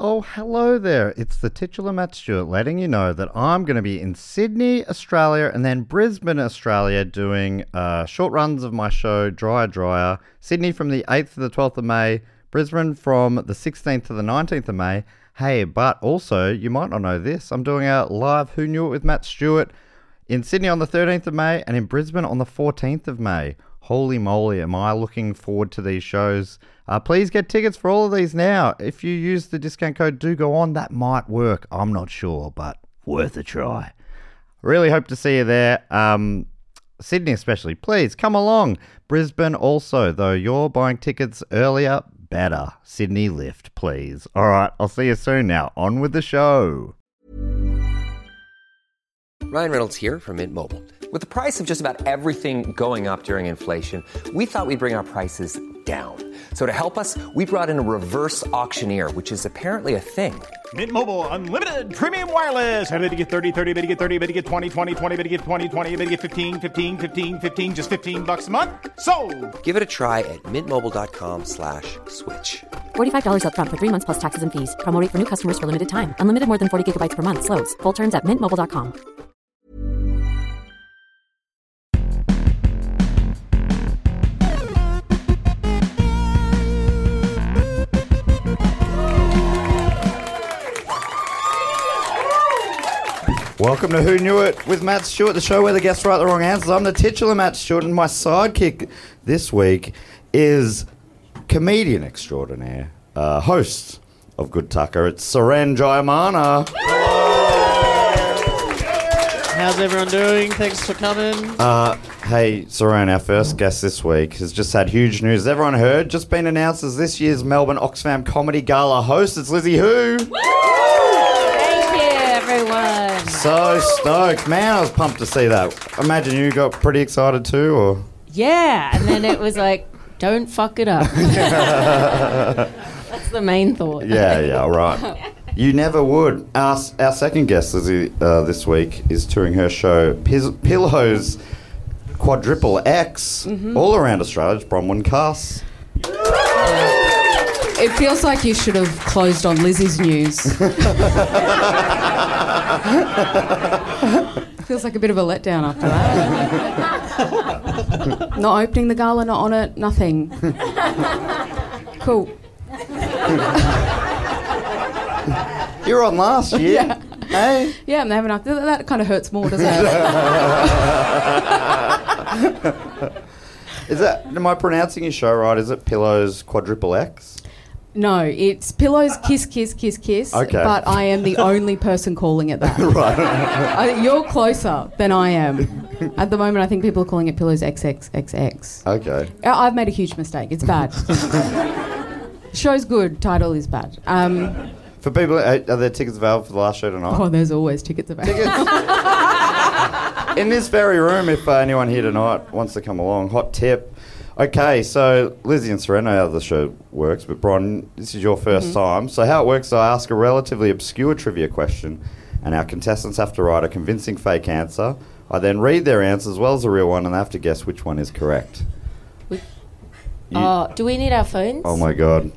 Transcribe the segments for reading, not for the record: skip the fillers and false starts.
Oh, hello there. It's the titular Matt Stewart letting you know that I'm going to be in Sydney, Australia, and then Brisbane, Australia, doing short runs of my show, Dryer. Sydney from the 8th to the 12th of May, Brisbane from the 16th to the 19th of May. Hey, but also, you might not know this, I'm doing a live Who Knew It with Matt Stewart in Sydney on the 13th of May and in Brisbane on the 14th of May. Holy moly, am I looking forward to these shows. Please get tickets for all of these now. If you use the discount code Do Go On, that might work. I'm not sure, but worth a try. Really hope to see you there. Sydney especially, please come along. Brisbane also, though you're buying tickets earlier, better. Sydney lift, please. All right, I'll see you soon now. On with the show. Ryan Reynolds here from Mint Mobile. With the price of just about everything going up during inflation, we thought we'd bring our prices down. So to help us, we brought in a reverse auctioneer, which is apparently a thing. Mint Mobile Unlimited Premium Wireless. How to get 30, 30, bit to get 30, bit to get 20, 20, 20, bit to get 20, 20, bit to get 15, 15, 15, 15, just $15 a month? Sold! Give it a try at mintmobile.com/switch. $45 up front for 3 months plus taxes and fees. Promo rate for new customers for limited time. Unlimited more than 40 gigabytes per month. Slows full terms at mintmobile.com. Welcome to Who Knew It with Matt Stewart, the show where the guests write the wrong answers. I'm the titular Matt Stewart, and my sidekick this week is comedian extraordinaire, host of Good Tucker. It's Suren Jayamana. How's everyone doing? Thanks for coming. Hey, Suren, our first guest this week has just had huge news. Has everyone heard? Just been announced as this year's Melbourne Oxfam Comedy Gala host. It's Lizzie Who. Everyone. So stoked. Man, I was pumped to see that. Imagine you got pretty excited too, or? Yeah, and then it was like, don't fuck it up. That's the main thought. Yeah, right. You never would. Our second guest Lizzie, this week is touring her show, Pillows Quadruple X, all around Australia. It's Bronwyn Cass. It feels like you should have closed on Lizzie's news. Feels like a bit of a letdown after that. Not opening the gala, not on it, nothing. Cool. You were on last year. Yeah. Hey? Yeah, I'm having that kind of hurts more, doesn't it? Is that, am I pronouncing your show right? Is it Pillows Quadruple X? No, it's Pillows Kiss, Kiss, Kiss, Kiss. Okay. But I am the only person calling it that. Right. You're closer than I am. At the moment, I think people are calling it Pillows XXXX. Okay. I've made a huge mistake. It's bad. Show's good. Title is bad. For people, are there tickets available for the last show tonight? Oh, there's always tickets available. In this very room, if anyone here tonight wants to come along, hot tip. Okay, so Lizzie and Suren know how the show works, but Bron, this is your first time. So how it works, I ask a relatively obscure trivia question, and our contestants have to write a convincing fake answer. I then read their answer as well as a real one, and they have to guess which one is correct. Do we need our phones? Oh my God.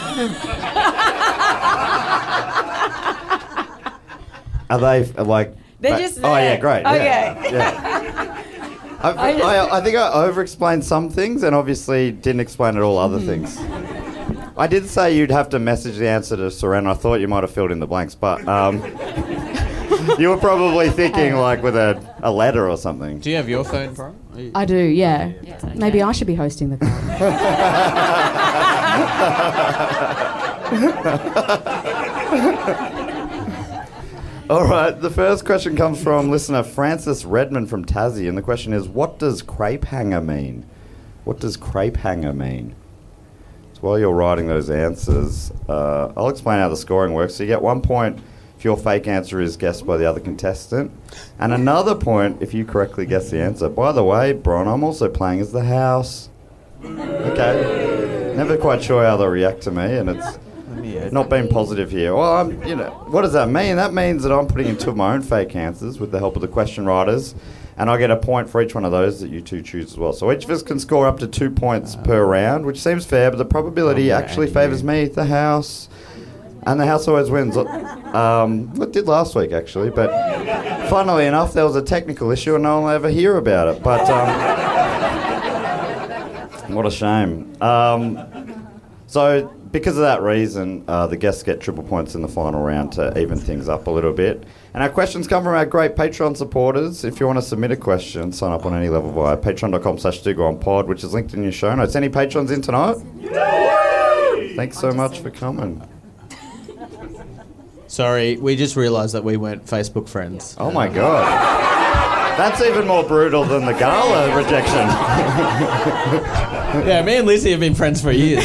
Are they like... They're just there. Oh yeah, great. Okay. Yeah. I think I over-explained some things and obviously didn't explain at all other things. I did say you'd have to message the answer to Suren. I thought you might have filled in the blanks, but you were probably thinking like with a letter or something. Do you have your phone, Bro? I do, yeah. Okay. Maybe I should be hosting the gala. All right, the first question comes from listener Francis Redmond from Tassie, and the question is, what does crepe hanger mean? What does crepe hanger mean? So while you're writing those answers, I'll explain how the scoring works. So you get 1 point if your fake answer is guessed by the other contestant, and another point if you correctly guess the answer. By the way, Bron, I'm also playing as the house. Okay. Never quite sure how they'll react to me, and it's not being positive here. Well, what does that mean? That means that I'm putting in two of my own fake answers with the help of the question writers, and I get a point for each one of those that you two choose as well. So each of us can score up to 2 points per round, which seems fair, but the probability actually favours me, the house. And the house always wins. It did last week, actually, but funnily enough, there was a technical issue and no one will ever hear about it. But what a shame. So, because of that reason, the guests get triple points in the final round to even things up a little bit. And our questions come from our great Patreon supporters. If you want to submit a question, sign up on any level via patreon.com/DoGoOnPod, which is linked in your show notes. Any patrons in tonight? Thanks so much for coming. Sorry, we just realised that we weren't Facebook friends. Oh my God. That's even more brutal than the gala rejection. Yeah, me and Lizzie have been friends for years.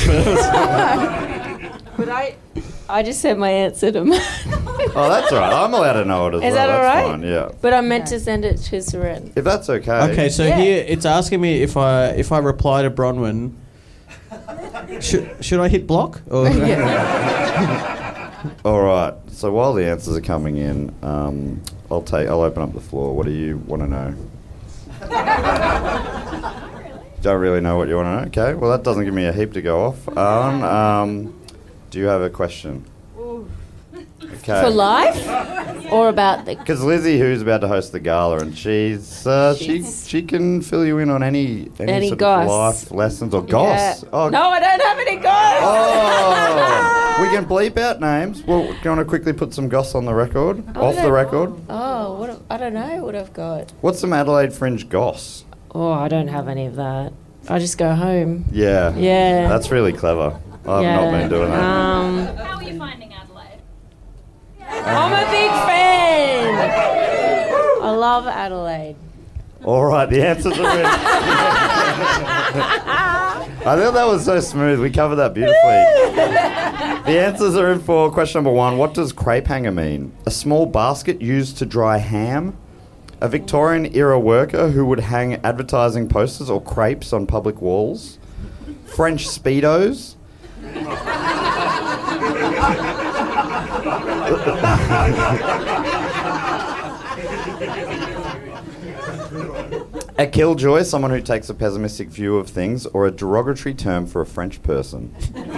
But I just said my answer to mine. Oh, that's all right. I'm allowed to know it as well. Is that all That's right? fine, yeah. But I meant to send it to Seren. If that's okay. Okay, so here it's asking me if I reply to Bronwyn, should I hit block? Or All right. So while the answers are coming in, I'll open up the floor. What do you want to know? Don't really know what you want to know. Okay. Well, that doesn't give me a heap to go off on. Do you have a question? Okay. For life? Or about the... Because Lizzie, who's about to host the gala, and she's she can fill you in on any sort goss. of life lessons or goss. Yeah. Oh, No, I don't have any goss! Oh, we can bleep out names. Well, do you want to quickly put some goss on the record? Off the record? Oh, I don't know what I've got. What's some Adelaide Fringe goss? Oh, I don't have any of that. I just go home. Yeah. Yeah. That's really clever. I've not been doing that. How are you finding Adelaide? I'm a big fan! I love Adelaide. All right, the answers are in. I thought that was so smooth. We covered that beautifully. The answers are in for question number 1. What does crepe hanger mean? A small basket used to dry ham? A Victorian-era worker who would hang advertising posters or crepes on public walls? French Speedos? A killjoy, someone who takes a pessimistic view of things, or a derogatory term for a French person.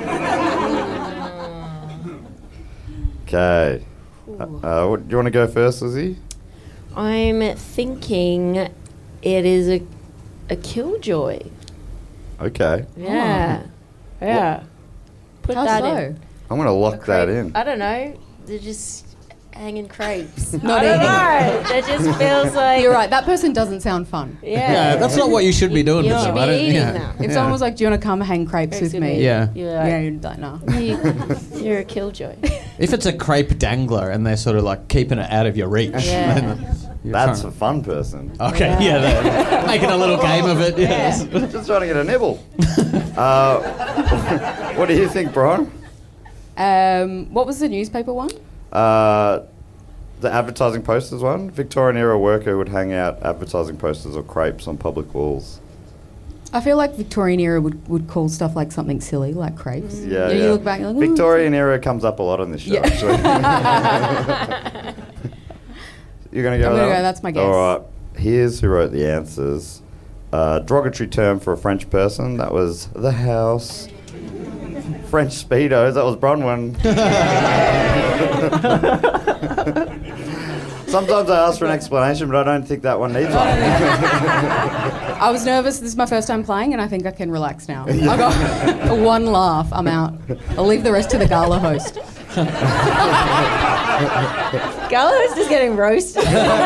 Okay. Do you want to go first, Lizzie? I'm thinking it is a killjoy. Okay. Yeah. Yeah. Put How that so? in. I'm going to lock that in. I don't know. They're just hanging crepes. Not I don't eating. know. That just feels like... You're right, that person doesn't sound fun. yeah, that's not what you should be doing. You with should them. be eating yeah. them. If someone was like, do you want to come hang crepes with me? Yeah. Yeah, you'd like, no. You're a killjoy. If it's a crepe dangler and they're sort of like keeping it out of your reach, Yeah. then you're That's a trying fun person. to- okay. Yeah, they're making a little game of it. Yes. Just trying to get a nibble. What do you think, Brian? What was the newspaper one? The advertising posters one. Victorian-era worker would hang out advertising posters or crepes on public walls. I feel like Victorian era would call stuff like something silly, like crepes. Yeah, You look back, you're like, Victorian era comes up a lot on this show, actually. You're going to go I'm with gonna that go, one? that's my guess. All right. Here's who wrote the answers. Derogatory term for a French person. That was the house. French Speedos. That was Bronwyn. Sometimes I ask for an explanation, but I don't think that one needs one. I was nervous. This is my first time playing, and I think I can relax now. I got one laugh. I'm out. I'll leave the rest to the gala host. Gala is just getting roasted.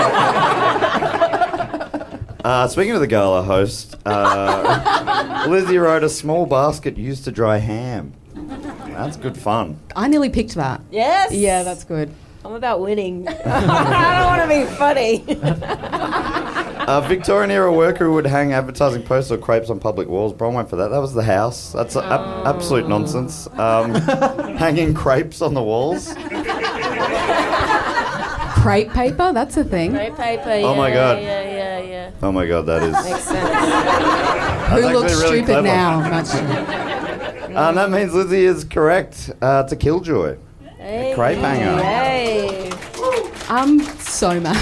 Speaking of the gala host, Lizzie wrote a small basket used to dry ham. That's good fun. I nearly picked that. Yes. Yeah, that's good. I'm about winning. I don't want to be funny. A Victorian era worker who would hang advertising posters or crepes on public walls. Bron went for that. That was the house. That's absolute nonsense. Hanging crepes on the walls. Crepe paper, that's a thing. Crepe paper. Oh my God. Yeah. Oh my God, that is. Makes sense. Who actually looks really stupid clever. now? That means Lizzie is correct. It's a killjoy. Hey. Crepe hanger. Hey. I'm so mad.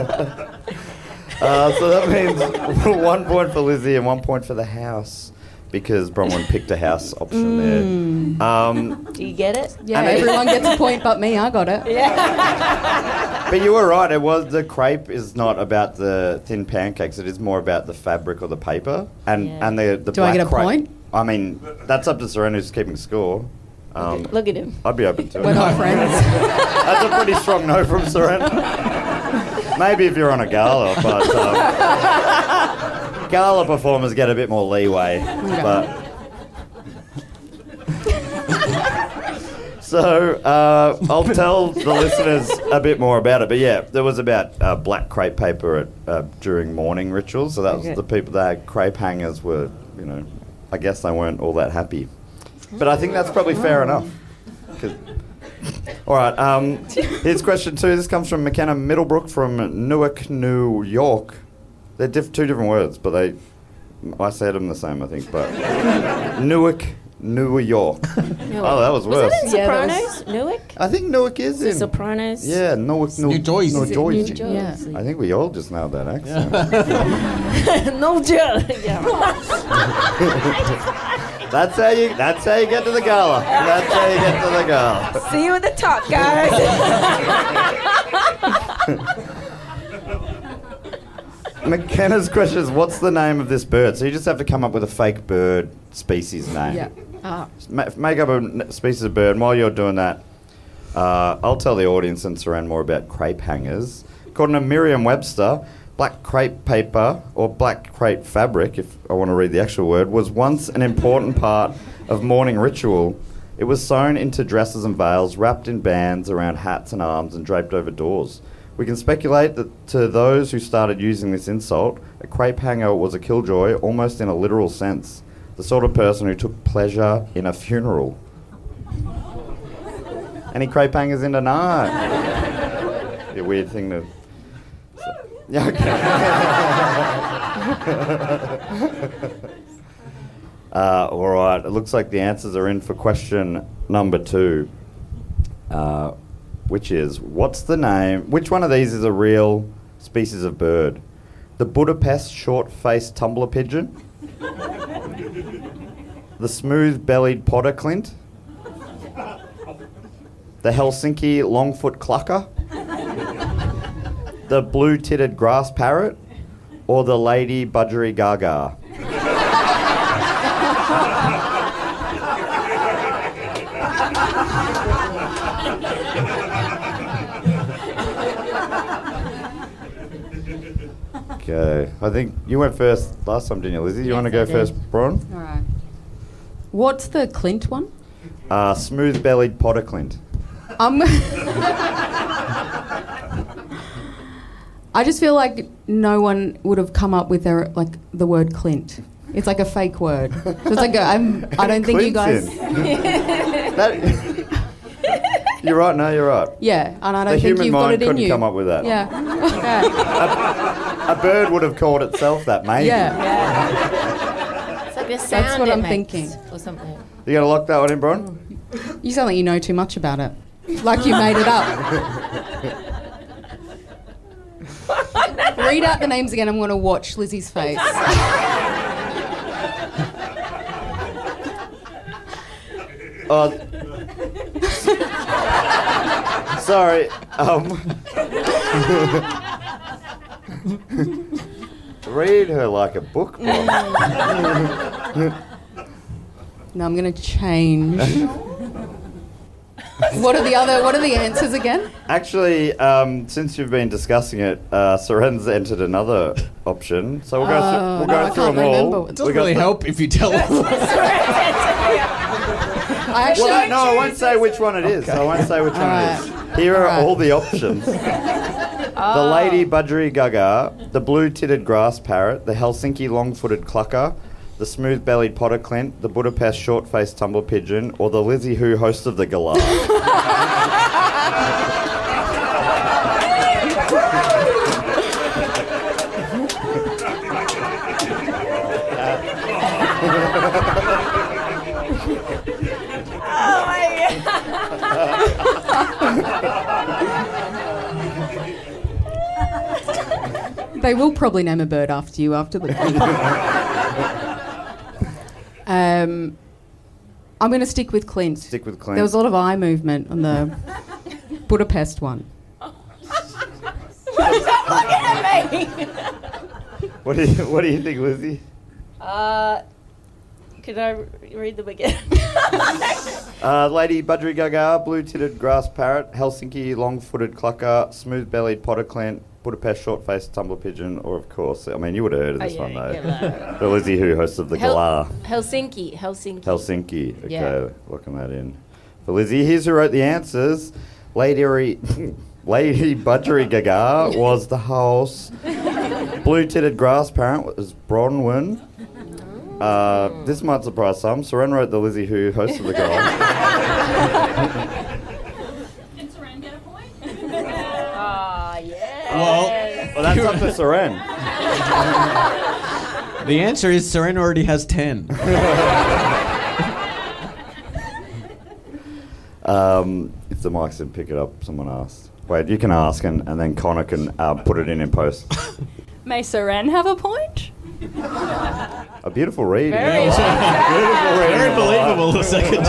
So that means 1 point for Lizzie and 1 point for the house. because Bronwyn picked a house option there. Do you get it? Yeah, And everyone gets a point but me. I got it. But you were right. It was the crepe is not about the thin pancakes. It is more about the fabric or the paper. And the Do black I get a crepe. point? I mean, that's up to Serena who's keeping score. Look at him. I'd be open to We're it. not friends. That's a pretty strong no from Serena. Maybe if you're on a gala, but gala performers get a bit more leeway. But so I'll tell the listeners a bit more about it. But yeah, there was about black crepe paper during morning rituals. So that was the people that had crepe hangers were, I guess they weren't all that happy. But I think that's probably fair enough. All right, here's question 2. This comes from McKenna Middlebrook from Newark, New York. They're two different words, but I said them the same, I think. But Newark, New York. Oh, that was worse. Was that in Sopranos? Newark? I think Newark is in Sopranos? Yeah, Newark, New Jersey. New Jersey. New Jersey. Yeah. I think we all just nailed that accent. No joke. Yeah. That's how you get to the gala. That's how you get to the gala. See you at the top, guys. McKenna's question is, what's the name of this bird? So you just have to come up with a fake bird species name. Yeah. Make up a species of bird. And while you're doing that, I'll tell the audience and Saran more about crepe hangers. According to Merriam-Webster, black crepe paper, or black crepe fabric, if I want to read the actual word, was once an important part of morning ritual. It was sewn into dresses and veils, wrapped in bands around hats and arms, and draped over doors. We can speculate that to those who started using this insult, a crepe hanger was a killjoy, almost in a literal sense. The sort of person who took pleasure in a funeral. Any crepe hangers in tonight? A weird thing to... Yeah, okay. All right, it looks like the answers are in for question number 2, which is, which one of these is a real species of bird? The Budapest short-faced tumbler pigeon? The smooth-bellied potter clint? The Helsinki longfoot clucker? The blue-titted grass parrot? Or the lady budgery gaga? Okay, I think you went first last time, didn't you, Lizzie? You want to go first, Bron? All right. What's the Clint one? Smooth-bellied potter clint. I just feel like no one would have come up with the word Clint. It's like a fake word. So it's like I don't think you guys. You're right. No, you're right. Yeah, and I don't The think human you've got mind it in couldn't you. come up with that. Yeah. A bird would have called itself that, maybe. Yeah. It's like the sound That's what it I'm makes thinking. or something. You gonna lock that one in, Bron? You sound like you know too much about it. Like you made it up. Read out the names again. I'm going to watch Lizzie's face. Sorry. Read her like a book, Bron. No, I'm going to change. What are the answers again? Actually, since you've been discussing it, Seren's entered another option, so we'll go through them all. It doesn't really help if you tell us. I actually I won't say which one it is. I won't say which one it is. Here are all the options. The lady budgery gaga, the blue-titted grass parrot, the Helsinki long-footed clucker, the smooth-bellied potter clint, the Budapest short-faced tumbler pigeon, or the Lizzie Who host of the gala. Oh my They will probably name a bird after you after the I'm going to stick with Clint. Stick with Clint. There was a lot of eye movement on the Budapest one. What do you think, Lizzie? Could I read them again? Lady Budgerigar, blue-titted grass parrot, Helsinki long-footed clucker, smooth-bellied potter clint, Budapest short-faced tumbler pigeon, or of course, I mean, you would have heard of this one though. The Lizzie Who, host of the Galah. Helsinki. Helsinki. Okay, Yeah. looking that in. For Lizzie, here's who wrote the answers. Lady Budgerigar was the house. Blue-titted grass parrot was Bronwyn. This might surprise some. Seren wrote the Lizzie Who, host of the Galah. Can Seren get a point? Well, that's up to Seren. The answer is Seren already has 10. If the mics didn't pick it up, someone asked. Wait, you can ask, and then Connor can put it in post. May Seren have a point? A beautiful reading. Very Very believable the second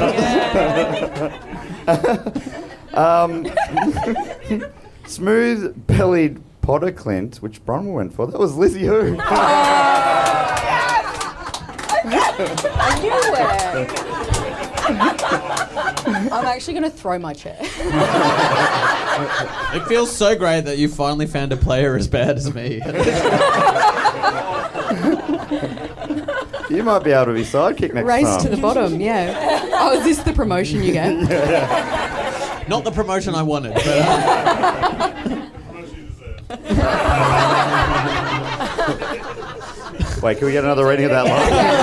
time. Smooth-bellied potter clint, which Bronwyn went for. That was Lizzie Who. I knew it. I'm actually going to throw my chair. It feels so great that you finally found a player as bad as me. You might be able to be sidekick next Race time. to the bottom, yeah. Oh, is this the promotion you get? Not the promotion I wanted, but Wait, can we get another reading of that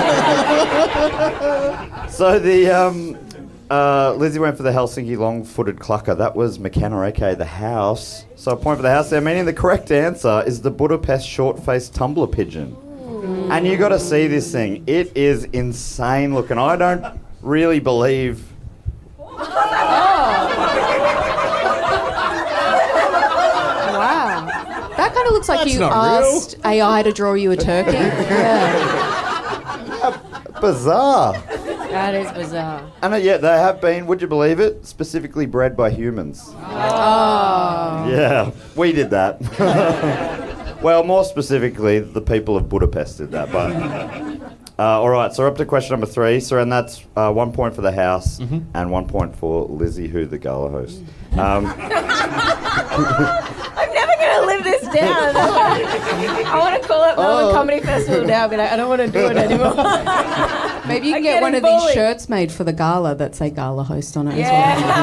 line? So the Lizzie went for the Helsinki long-footed clucker. That was McKenna, aka the house. So a point for the house there, meaning the correct answer is the Budapest short-faced tumbler pigeon. And you got to see this thing. It is insane looking. I don't really believe. Wow. That kind of looks like That's you not real. asked AI to draw you a turkey. Yeah. Bizarre. That is bizarre. And yet they have been, would you believe it, specifically bred by humans. Oh. Yeah, we did that. Well, more specifically, the people of Budapest did that. But all right, so we're up to question number 3. So, and that's 1 point for the house and 1 point for Lizzie Who, the gala host. I'm never going to live this down. I want to call up Melbourne Comedy Festival now, but I don't want to do it anymore. Maybe you can get one of these shirts made for the gala that say gala host on it as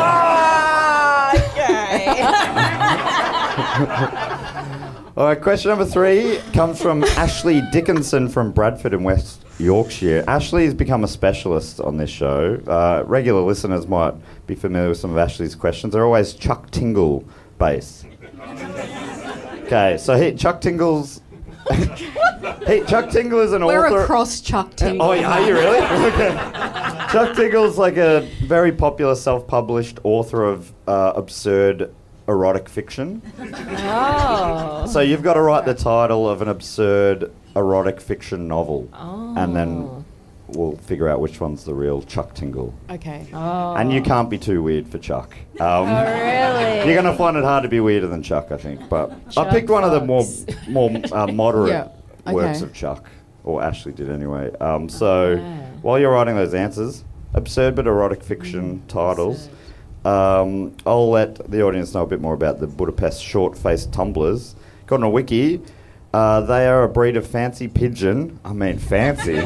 Okay. All right, question number 3 comes from Ashley Dickinson from Bradford in West Yorkshire. Ashley has become a specialist on this show. Regular listeners might be familiar with some of Ashley's questions. They're always Chuck Tingle based. Okay, so Chuck Tingle's... Chuck Tingle is an We're author... across Chuck Tingle. Oh, are you really? Okay. Chuck Tingle's like a very popular self-published author of absurd erotic fiction. Oh. So you've got to write the title of an absurd erotic fiction novel. And then we'll figure out which one's the real Chuck Tingle. Okay. And you can't be too weird for Chuck. Really? You're going to find it hard to be weirder than Chuck, I think. But I picked one of the more moderate Yeah, works okay. of Chuck. Or Ashley did anyway. So while you're writing those answers, absurd but erotic fiction titles, I'll let the audience know a bit more about the Budapest short-faced tumblers. According to Wiki, they are a breed of fancy pigeon. I mean, fancy.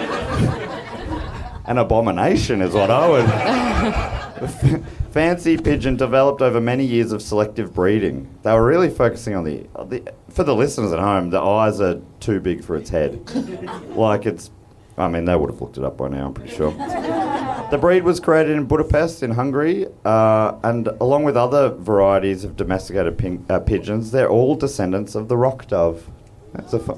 An abomination is what I would... Fancy pigeon developed over many years of selective breeding. They were really focusing on the... For the listeners at home, the eyes are too big for its head. Like it's... I mean, they would have looked it up by now, I'm pretty sure. The breed was created in Budapest in Hungary, and along with other varieties of domesticated pigeons, they're all descendants of the rock dove. That's a fun...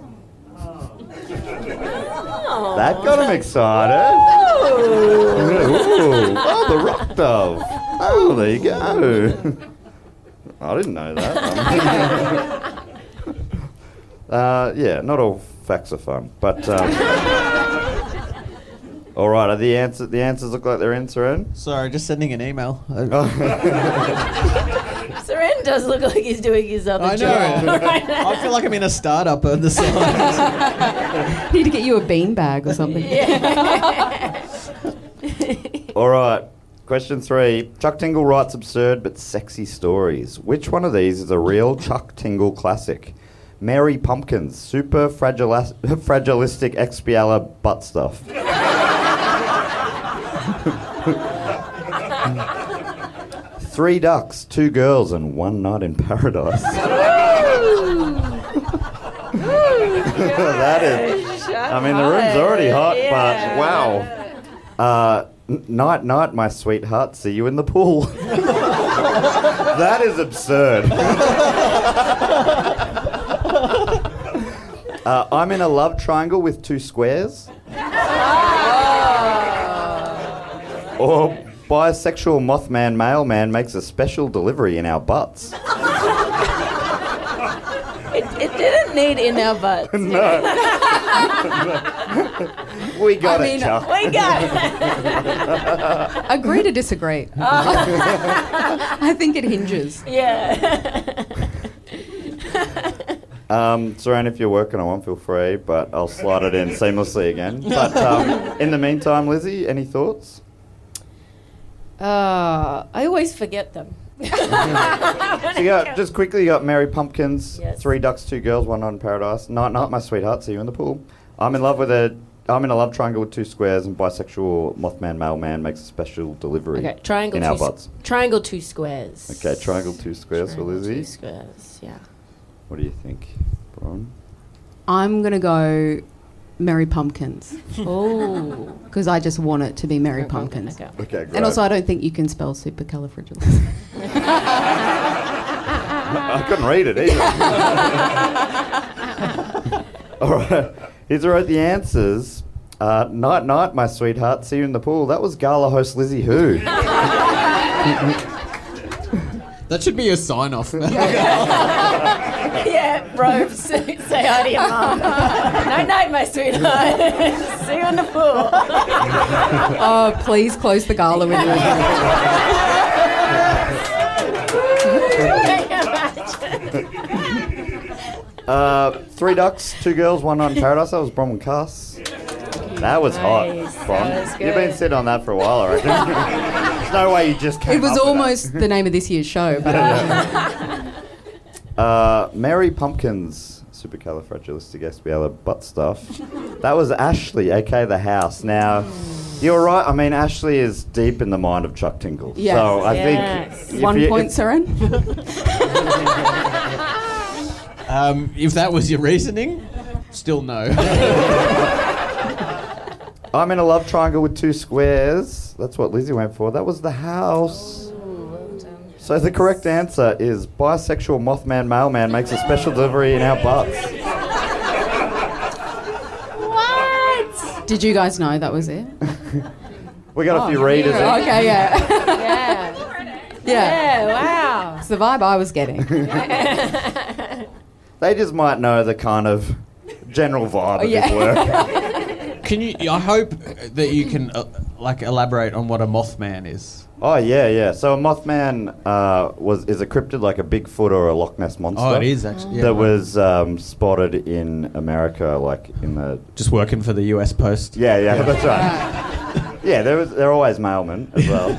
That got him excited. Ooh. Oh, the rock dove. Oh, there you go. I didn't know that. Yeah, not all facts are fun, but... All right, are the answers look like they're in, Seren? Sorry, just sending an email. Seren does look like he's doing his other I job. know. I feel like I'm in a startup on the side. Need to get you a beanbag or something. All right, question 3. Chuck Tingle writes absurd but sexy stories. Which one of these is a real Chuck Tingle classic? Mary Pumpkins, super fragilistic expiala butt stuff. Three ducks, two girls, and one night in paradise. That is. I mean, the room's already hot, but wow. Night, night, my sweetheart. See you in the pool. That is absurd. I'm in a love triangle with two squares. Or bisexual Mothman mailman makes a special delivery in our butts. It didn't need in our butts. No. We got it, Chuck. We got it. Agree to disagree. I think it hinges. Yeah. Saran, if you're working on one, feel free, but I'll slide it in seamlessly again. But in the meantime, Lizzie, any thoughts? I always forget them. So just quickly, you got Mary Pumpkins, Yes. Three ducks, two girls, one night in paradise. Night, night, my sweetheart. See you in the pool. I'm in a love triangle with two squares, and bisexual Mothman mailman makes a special delivery Okay, triangle in our butts. Triangle, two squares. Okay, triangle, two squares for Triangle, Lizzie. Two squares, yeah. What do you think, Bron? I'm going to go Mary Pumpkins. Oh. Because I just want it to be Mary Pumpkins. Okay. Okay, great. And also, I don't think you can spell supercalifragilistic. I couldn't read it either. All right. Here's wrote the answers. Night, night, my sweetheart. See you in the pool. That was gala host Lizzie Who. That should be a sign-off. Yeah, bro, say hi to your mum. Night, night, my sweetheart. See you in the pool. Oh, please close the gala with me. Three ducks, two girls, one night in paradise. That was Bronwyn Cass. That was Nice. hot, Bron. That was You've been good. sitting on that for a while, I reckon. There's no way you just came It was up with almost the name of this year's show. But that. Mary Pumpkins, supercalifragilisticexpialidocious butt stuff. That was Ashley, aka The House. Now, you're right. I mean, Ashley is deep in the mind of Chuck Tingle. Yes. So I Yes. think... 1 point, Seren. If that was your reasoning, still no. I'm in a love triangle with two squares. That's what Lizzie went for. That was The House. So the correct answer is bisexual Mothman mailman makes a special delivery in our butts. What? Did you guys know that was it? We got a few readers. in. Okay, yeah. Yeah. Yeah. Yeah, wow. It's the vibe I was getting. They just might know the kind of general vibe of his work. Can you? I hope that you can elaborate on what a Mothman is. Oh yeah. So a Mothman is a cryptid like a Bigfoot or a Loch Ness monster. Oh, it is actually. That was spotted in America, like in the Just working for the US Post. yeah, that's right. Yeah, they're always mailmen as well.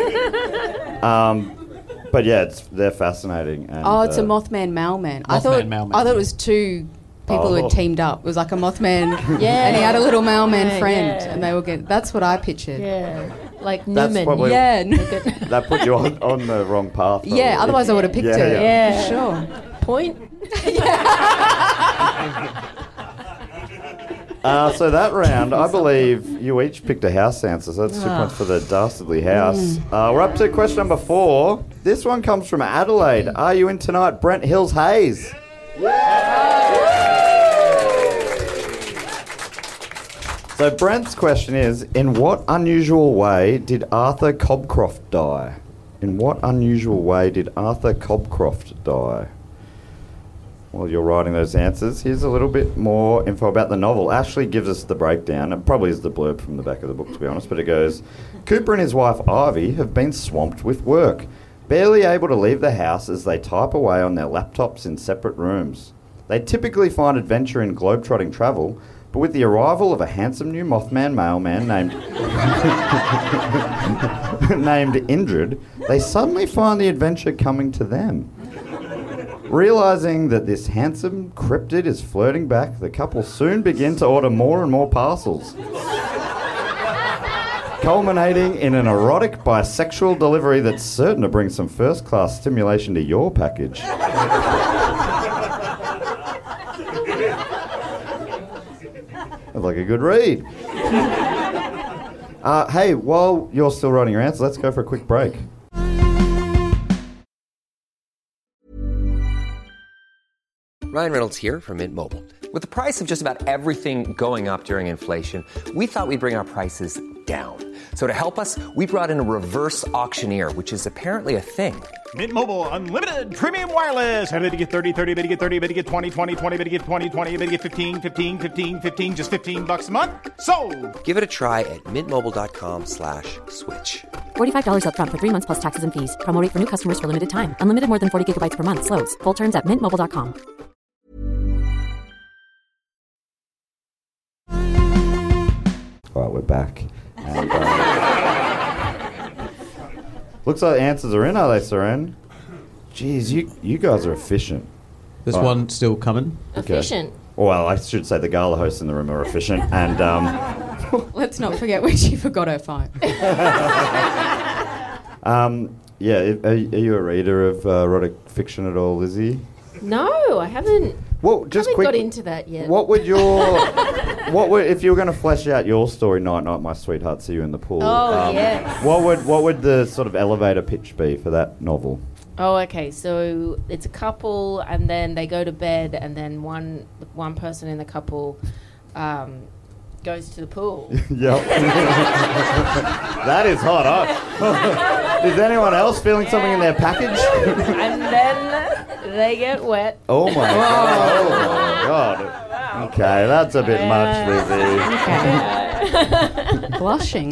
But yeah, they're fascinating. And, Oh, it's a Mothman Mailman. I Mailman. thought it was two people who Oh. had teamed up. It was like a Mothman, Yeah. and he had a little mailman Yeah, friend, yeah. and they were getting. That's what I pictured. Yeah. Like That's Newman. what we- Yeah, that put you on the wrong path. yeah. probably. Otherwise, I would have picked Yeah, it. yeah. Yeah. Sure. Point. So that round, I believe you each picked a house answer, so that's 2 points for the dastardly house. We're up to question number 4. This one comes from Adelaide. Are you in tonight, Brent Hills Hayes? So Brent's question is, in what unusual way did Arthur Cobcroft die? In what unusual way did Arthur Cobcroft die? while you're writing those answers, here's a little bit more info about the novel. Ashley gives us the breakdown. It probably is the blurb from the back of the book, to be honest, but it goes, Cooper and his wife Ivy have been swamped with work, barely able to leave the house as they type away on their laptops in separate rooms. They typically find adventure in globetrotting travel, but with the arrival of a handsome new Mothman mailman named named Indrid, they suddenly find the adventure coming to them. Realising that this handsome cryptid is flirting back, the couple soon begin to order more and more parcels, culminating in an erotic bisexual delivery that's certain to bring some first-class stimulation to your package. Sounds like a good read. Hey, while you're still writing your answer, let's go for a quick break. Ryan Reynolds here from Mint Mobile. With the price of just about everything going up during inflation, we thought we'd bring our prices down. So to help us, we brought in a reverse auctioneer, which is apparently a thing. Mint Mobile Unlimited Premium Wireless. How to get 30, 30, bit to get 30, bit to get 20, 20, 20, bit to get 20, 20, bit to get 15, 15, 15, 15, just $15 a month? Sold! Give it a try at mintmobile.com/switch. $45 up front for 3 months plus taxes and fees. Promo rate for new customers for limited time. Unlimited more than 40 gigabytes per month. Slows full terms at mintmobile.com. All right, we're back. And, looks like the answers are in, are they, Seren? Jeez, you guys are efficient. There's one still coming. Efficient. Well, I should say the gala hosts in the room are efficient. And Let's not forget when she forgot her phone. yeah, are you a reader of erotic fiction at all, Lizzie? No, I haven't. Well, just haven't quick. got into that yet. What would if you were going to flesh out your story? Night, night, my sweetheart, see you in the pool. Oh, yes. What would the sort of elevator pitch be for that novel? Oh, okay. So it's a couple, and then they go to bed, and then one person in the couple goes to the pool. Yep. That is hot, huh? Is anyone else feeling something in their package? And then they get wet. Oh my god! Oh my god! Okay, that's a bit much, Lizzie. Blushing.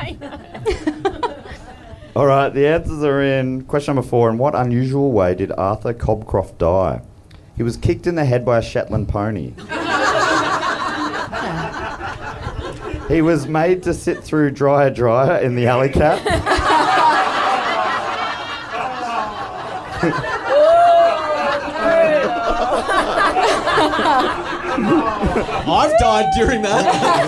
All right, the answers are in. Question number 4. In what unusual way did Arthur Cobcroft die? He was kicked in the head by a Shetland pony. He was made to sit through dryer in the alley cat. I've died during that.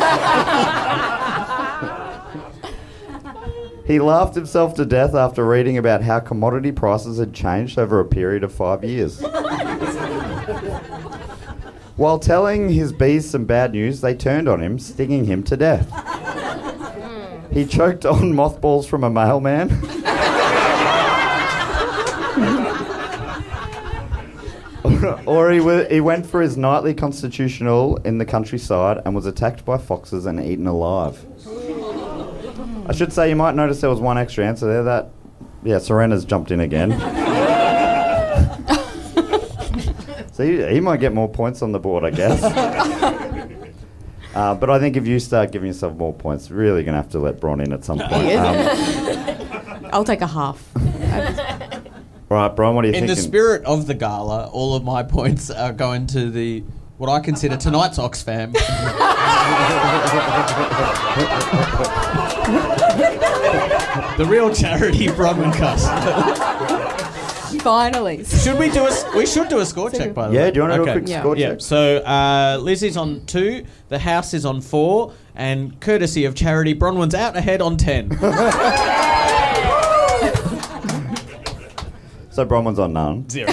He laughed himself to death after reading about how commodity prices had changed over a period of 5 years. While telling his bees some bad news, they turned on him, stinging him to death. He choked on mothballs from a mailman. Or he went for his nightly constitutional in the countryside and was attacked by foxes and eaten alive. I should say, you might notice there was one extra answer there. Serena's jumped in again. So he might get more points on the board, I guess. But I think if you start giving yourself more points, you're really going to have to let Bron in at some point. I'll take a half. All right, Bron, what are you thinking? In the spirit of the gala, all of my points are going to what I consider tonight's Oxfam. The real charity, Bronwyn Cuss. Finally. We should do a score check, by the way. Yeah, do you want to do a quick score check? So Lizzie's on 2, the house is on 4, and courtesy of charity, Bronwyn's out ahead on 10. So Bronwyn's on none. 0.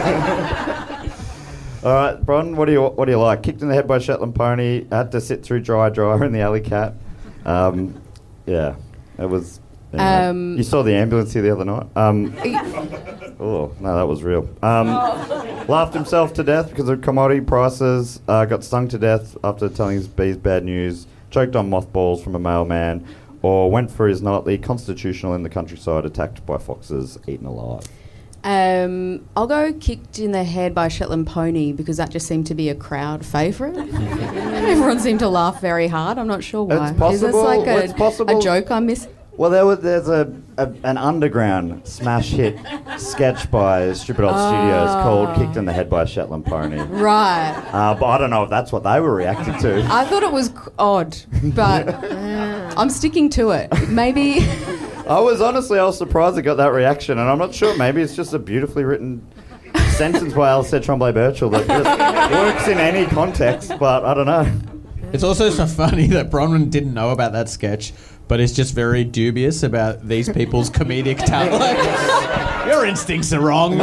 All right, Bron, what do you like? Kicked in the head by a Shetland pony, had to sit through dryer in the alley cat. Yeah, it was... Anyway. You saw the ambulance here the other night? Oh, no, that was real. Laughed himself to death because of commodity prices, got stung to death after telling his bees bad news, choked on mothballs from a mailman, or went for his nightly constitutional in the countryside, attacked by foxes, eaten alive. I'll go Kicked in the Head by Shetland Pony because that just seemed to be a crowd favourite. Everyone seemed to laugh very hard. I'm not sure why. It's possible. Is this like It's possible. a joke I'm missing? Well, there's an underground smash hit sketch by Stupid Old Studios called Kicked in the Head by a Shetland Pony. Right. But I don't know if that's what they were reacting to. I thought it was odd, but I'm sticking to it. Maybe... I was surprised it got that reaction, and I'm not sure. Maybe it's just a beautifully written sentence by Alistair Tremblay Birchall that just works in any context, but I don't know. It's also so funny that Bronwyn didn't know about that sketch, but is just very dubious about these people's comedic talent. Like, your instincts are wrong. I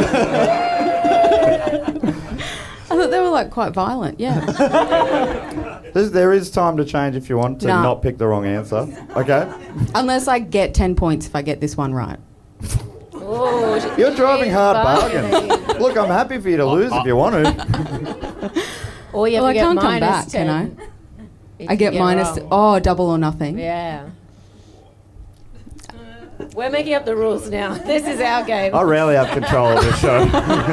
thought they were like quite violent, yeah. There is time to change if you want to Nah. not pick the wrong answer. Okay? Unless I get 10 points if I get this one right. Oh, You're driving hard bargaining. bargains. Look, I'm happy for you to lose if you want to. Or you have Well, I to get can't come minus back, 10 can I? if I get you minus... wrong. double or nothing. Yeah. We're making up the rules now. This is our game. I rarely have control of this show.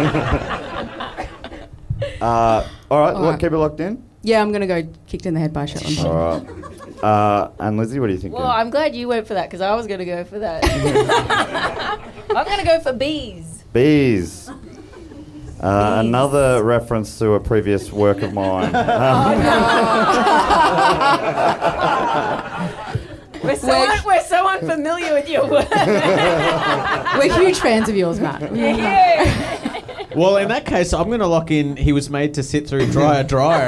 All right, right. keep it locked in. Yeah, I'm going to go Kicked in the Head by Shetland Pony. All right. And Lizzie, what do you think? Well, I'm glad you went for that because I was going to go for that. I'm going to go for bees. Bees. Another reference to a previous work of mine. We're so unfamiliar with your work. We're huge fans of yours, Matt. Well, in that case, I'm going to lock in He Was Made to Sit Through Dryer.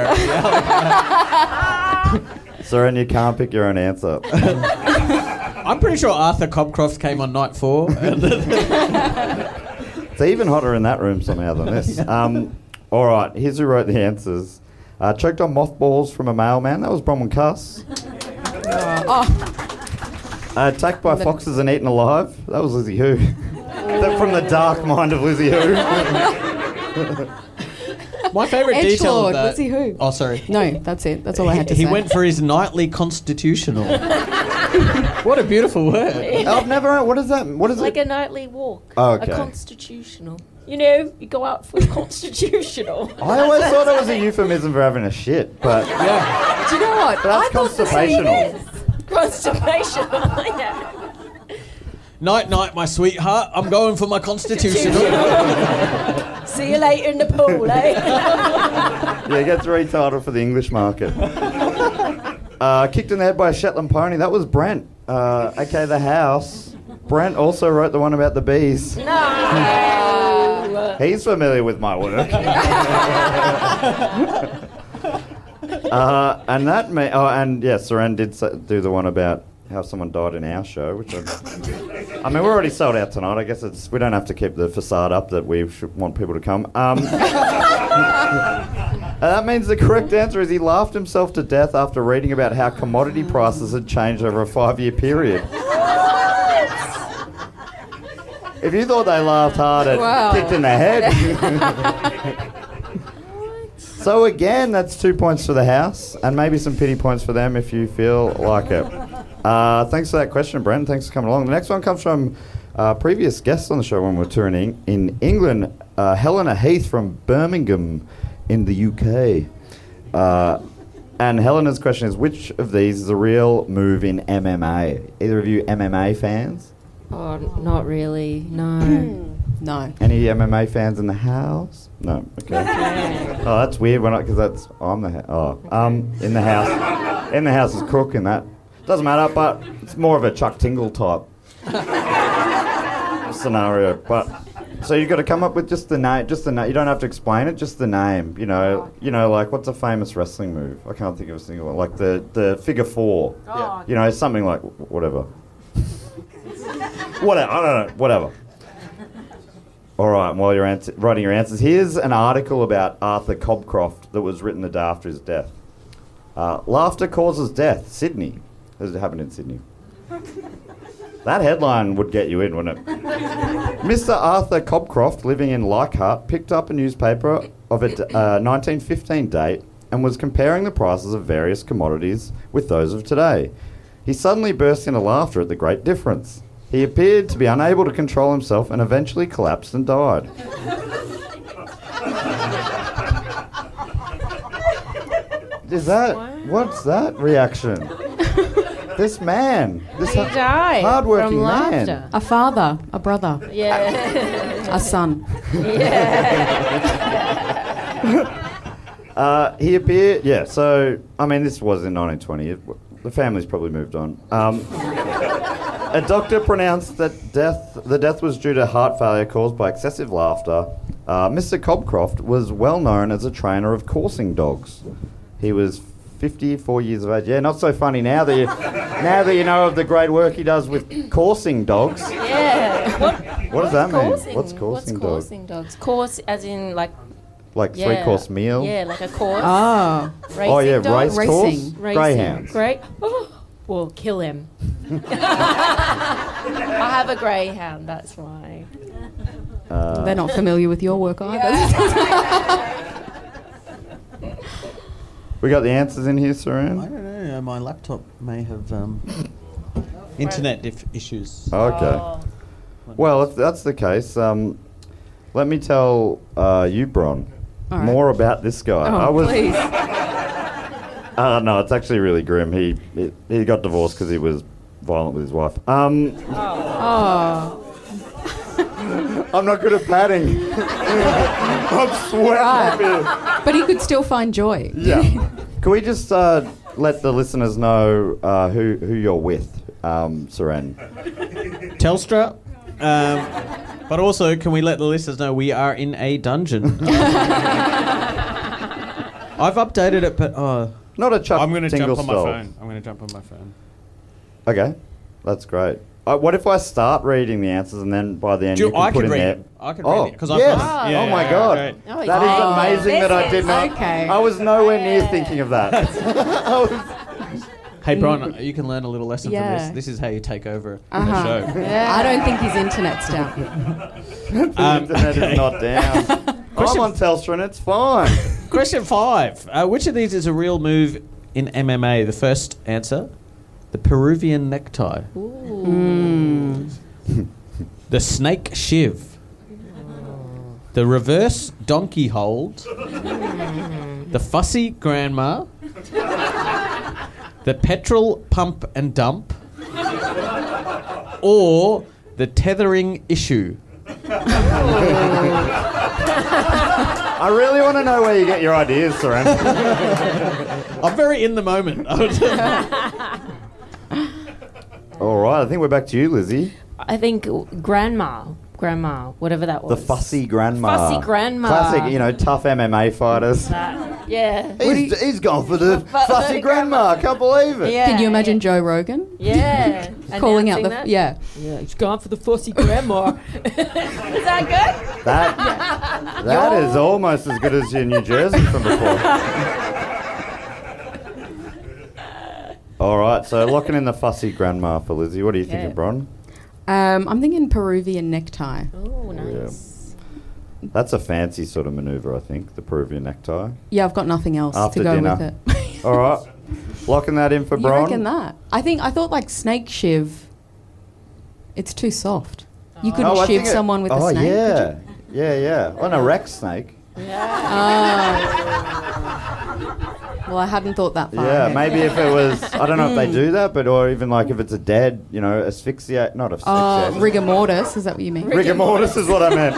Soren, you can't pick your own answer. I'm pretty sure Arthur Cobcroft came on night 4. It's even hotter in that room somehow than this. All right, here's who wrote the answers. Choked on mothballs from a mailman. That was Bronwyn Cuss. Attacked by foxes and eaten alive. That was Lizzie Who. From the dark mind of Lizzie Who. My favourite detail of Edgelord, that... Lizzie Who. Oh, sorry. No, that's it. That's all I had to He say. went for his nightly constitutional. What a beautiful word. I've never... What is that? What is Like it? a nightly walk. Oh, okay. A constitutional. You know, you go out for a constitutional. I always thought it was a euphemism for having a shit, but Yeah. Do you know what? that's constipational. Constipational, yeah. Night, night, my sweetheart. I'm going for my constitutional. See you later in the pool, eh? Yeah, it gets retitled for the English market. Kicked in the Head by a Shetland Pony. That was Brent, aka The House. Brent also wrote the one about the bees. No. He's familiar with my work. And that Soren did do the one about how someone died in our show, which I mean, we're already sold out tonight. I guess we don't have to keep the facade up that we want people to come. That means the correct answer is he laughed himself to death after reading about how commodity prices had changed over a 5-year period. If you thought they laughed hard at Kicked in the Head. So again, that's 2 points for the house, and maybe some pity points for them if you feel like it. Thanks for that question, Brent. Thanks for coming along. The next one comes from previous guests on the show when we were touring in England, Helena Heath from Birmingham in the UK. And Helena's question is, which of these is a real move in MMA? Either of you MMA fans? Oh, not really. No. No. Any MMA fans in the house? No. Okay. Oh, that's weird. Because I'm the in the house. In the house is Crook, and that doesn't matter. But it's more of a Chuck Tingle type scenario. But so you've got to come up with just the name. Just the name. You don't have to explain it. Just the name. You know. Like what's a famous wrestling move? I can't think of a single one. Like the figure 4. Oh, You know, something like whatever. Whatever. I don't know. Whatever. All right, while you're writing your answers, here's an article about Arthur Cobcroft that was written the day after his death. Laughter causes death. Sydney. This happened in Sydney. That headline would get you in, wouldn't it? Mr. Arthur Cobcroft, living in Leichhardt, picked up a newspaper of a 1915 date and was comparing the prices of various commodities with those of today. He suddenly burst into laughter at the great difference. He appeared to be unable to control himself and eventually collapsed and died. What's that reaction? This man, this He died hardworking from man. laughter. A father, a brother, Yeah. a son. He appeared, yeah, so, I mean, this was in 1920. The family's probably moved on. A doctor pronounced that the death was due to heart failure caused by excessive laughter. Mr. Cobcroft was well known as a trainer of coursing dogs. He was 54 years of age. Yeah, not so funny now that you know of the great work he does with coursing dogs. Yeah. What does that mean? Coursing? What's coursing dogs? Coursing dogs? Course as in like... Like three-course meal? Yeah, like a course. Oh. Racing Oh, yeah, dog? race course? Racing. Greyhounds. Great. Oh, well, kill him. I have a greyhound, that's why. They're not familiar with your work either. We got the answers in here, I Saran? don't know. My laptop may have internet issues. Okay. Oh. Well, if that's the case, let me tell you, Bron, All right. more about this guy. Oh, please. No, it's actually really grim. He got divorced because he was violent with his wife. Oh. I'm not good at padding. I'm sweating up here. But he could still find joy. Yeah. Can we just let the listeners know who you're with, Saran? Telstra. But also, can we let the listeners know we are in a dungeon? I've updated it, but Not a Chuck I'm going to Tingle jump on style. my phone. I'm going to jump on my phone. Okay, that's great. What if I start reading the answers and then by the end you can I put can in read there? it. I can Oh, read it because yes. I've Oh my God. great. Oh, That is yeah. amazing that I did not. Okay. I was nowhere near thinking of that. Hey, Bron, you can learn a little lesson from Yeah. this. This is how you take over Uh-huh. the show. I don't think his internet's down. The internet is not down. I'm on Telstra and it's fine. Question 5. Which of these is a real move in MMA? The first answer, the Peruvian necktie. The snake shiv. The reverse donkey hold. The fussy grandma. The petrol pump and dump. Or the tethering issue. I really want to know where you get your ideas, Saran. I'm very in the moment. All right, I think we're back to you, Lizzie. I think grandma, whatever that was. The fussy grandma. Fussy grandma. Classic, tough MMA fighters. Yeah. He's gone for the fussy grandma. I can't believe it. Yeah. Can you imagine Joe Rogan? Yeah. Calling out Announcing the... that? Yeah. Yeah, he's gone for the fussy grandma. Is that good? That is almost as good as your New Jersey from before. All right, so locking in the fussy grandma for Lizzie. What are you thinking, Bron? I'm thinking Peruvian necktie. Oh, nice. That's a fancy sort of maneuver, I think, the Peruvian necktie. Yeah, I've got nothing else After to go dinner. with it. All right, locking that in for You Bron. reckon that? I thought like snake shiv. It's too soft. You couldn't I shiv think someone with a snake. yeah. Could you? Yeah. On a Rex snake. Well, I hadn't thought that far. Yeah, ahead. maybe if it was, I don't know if they do that, or even like if it's a dead, asphyxiate, not asphyxiate. Rigor mortis, is that what you mean? Rigor mortis is what I meant.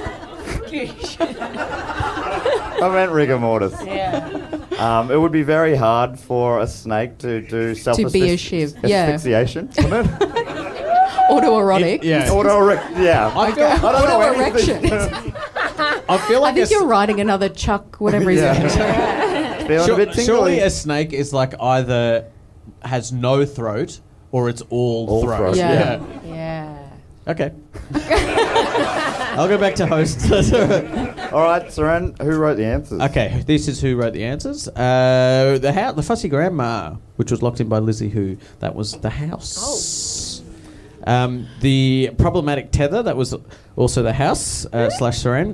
I meant rigor mortis. Yeah. It would be very hard for a snake to do be a shiv, yeah. asphyxiation, wouldn't it? Autoerotic. Yeah. I don't know anything. Autoerection. I feel like I think you're writing another Chuck, whatever his name is. Feeling a bit tingly. Surely a snake is like either has no throat or it's all throat. throat, Yeah. Yeah. Okay. I'll go back to host. All right, Saran, who wrote the answers? Okay, this is who wrote the answers. The fussy grandma, which was locked in by Lizzie Who. That was the house. The problematic tether, that was also the house / Saran.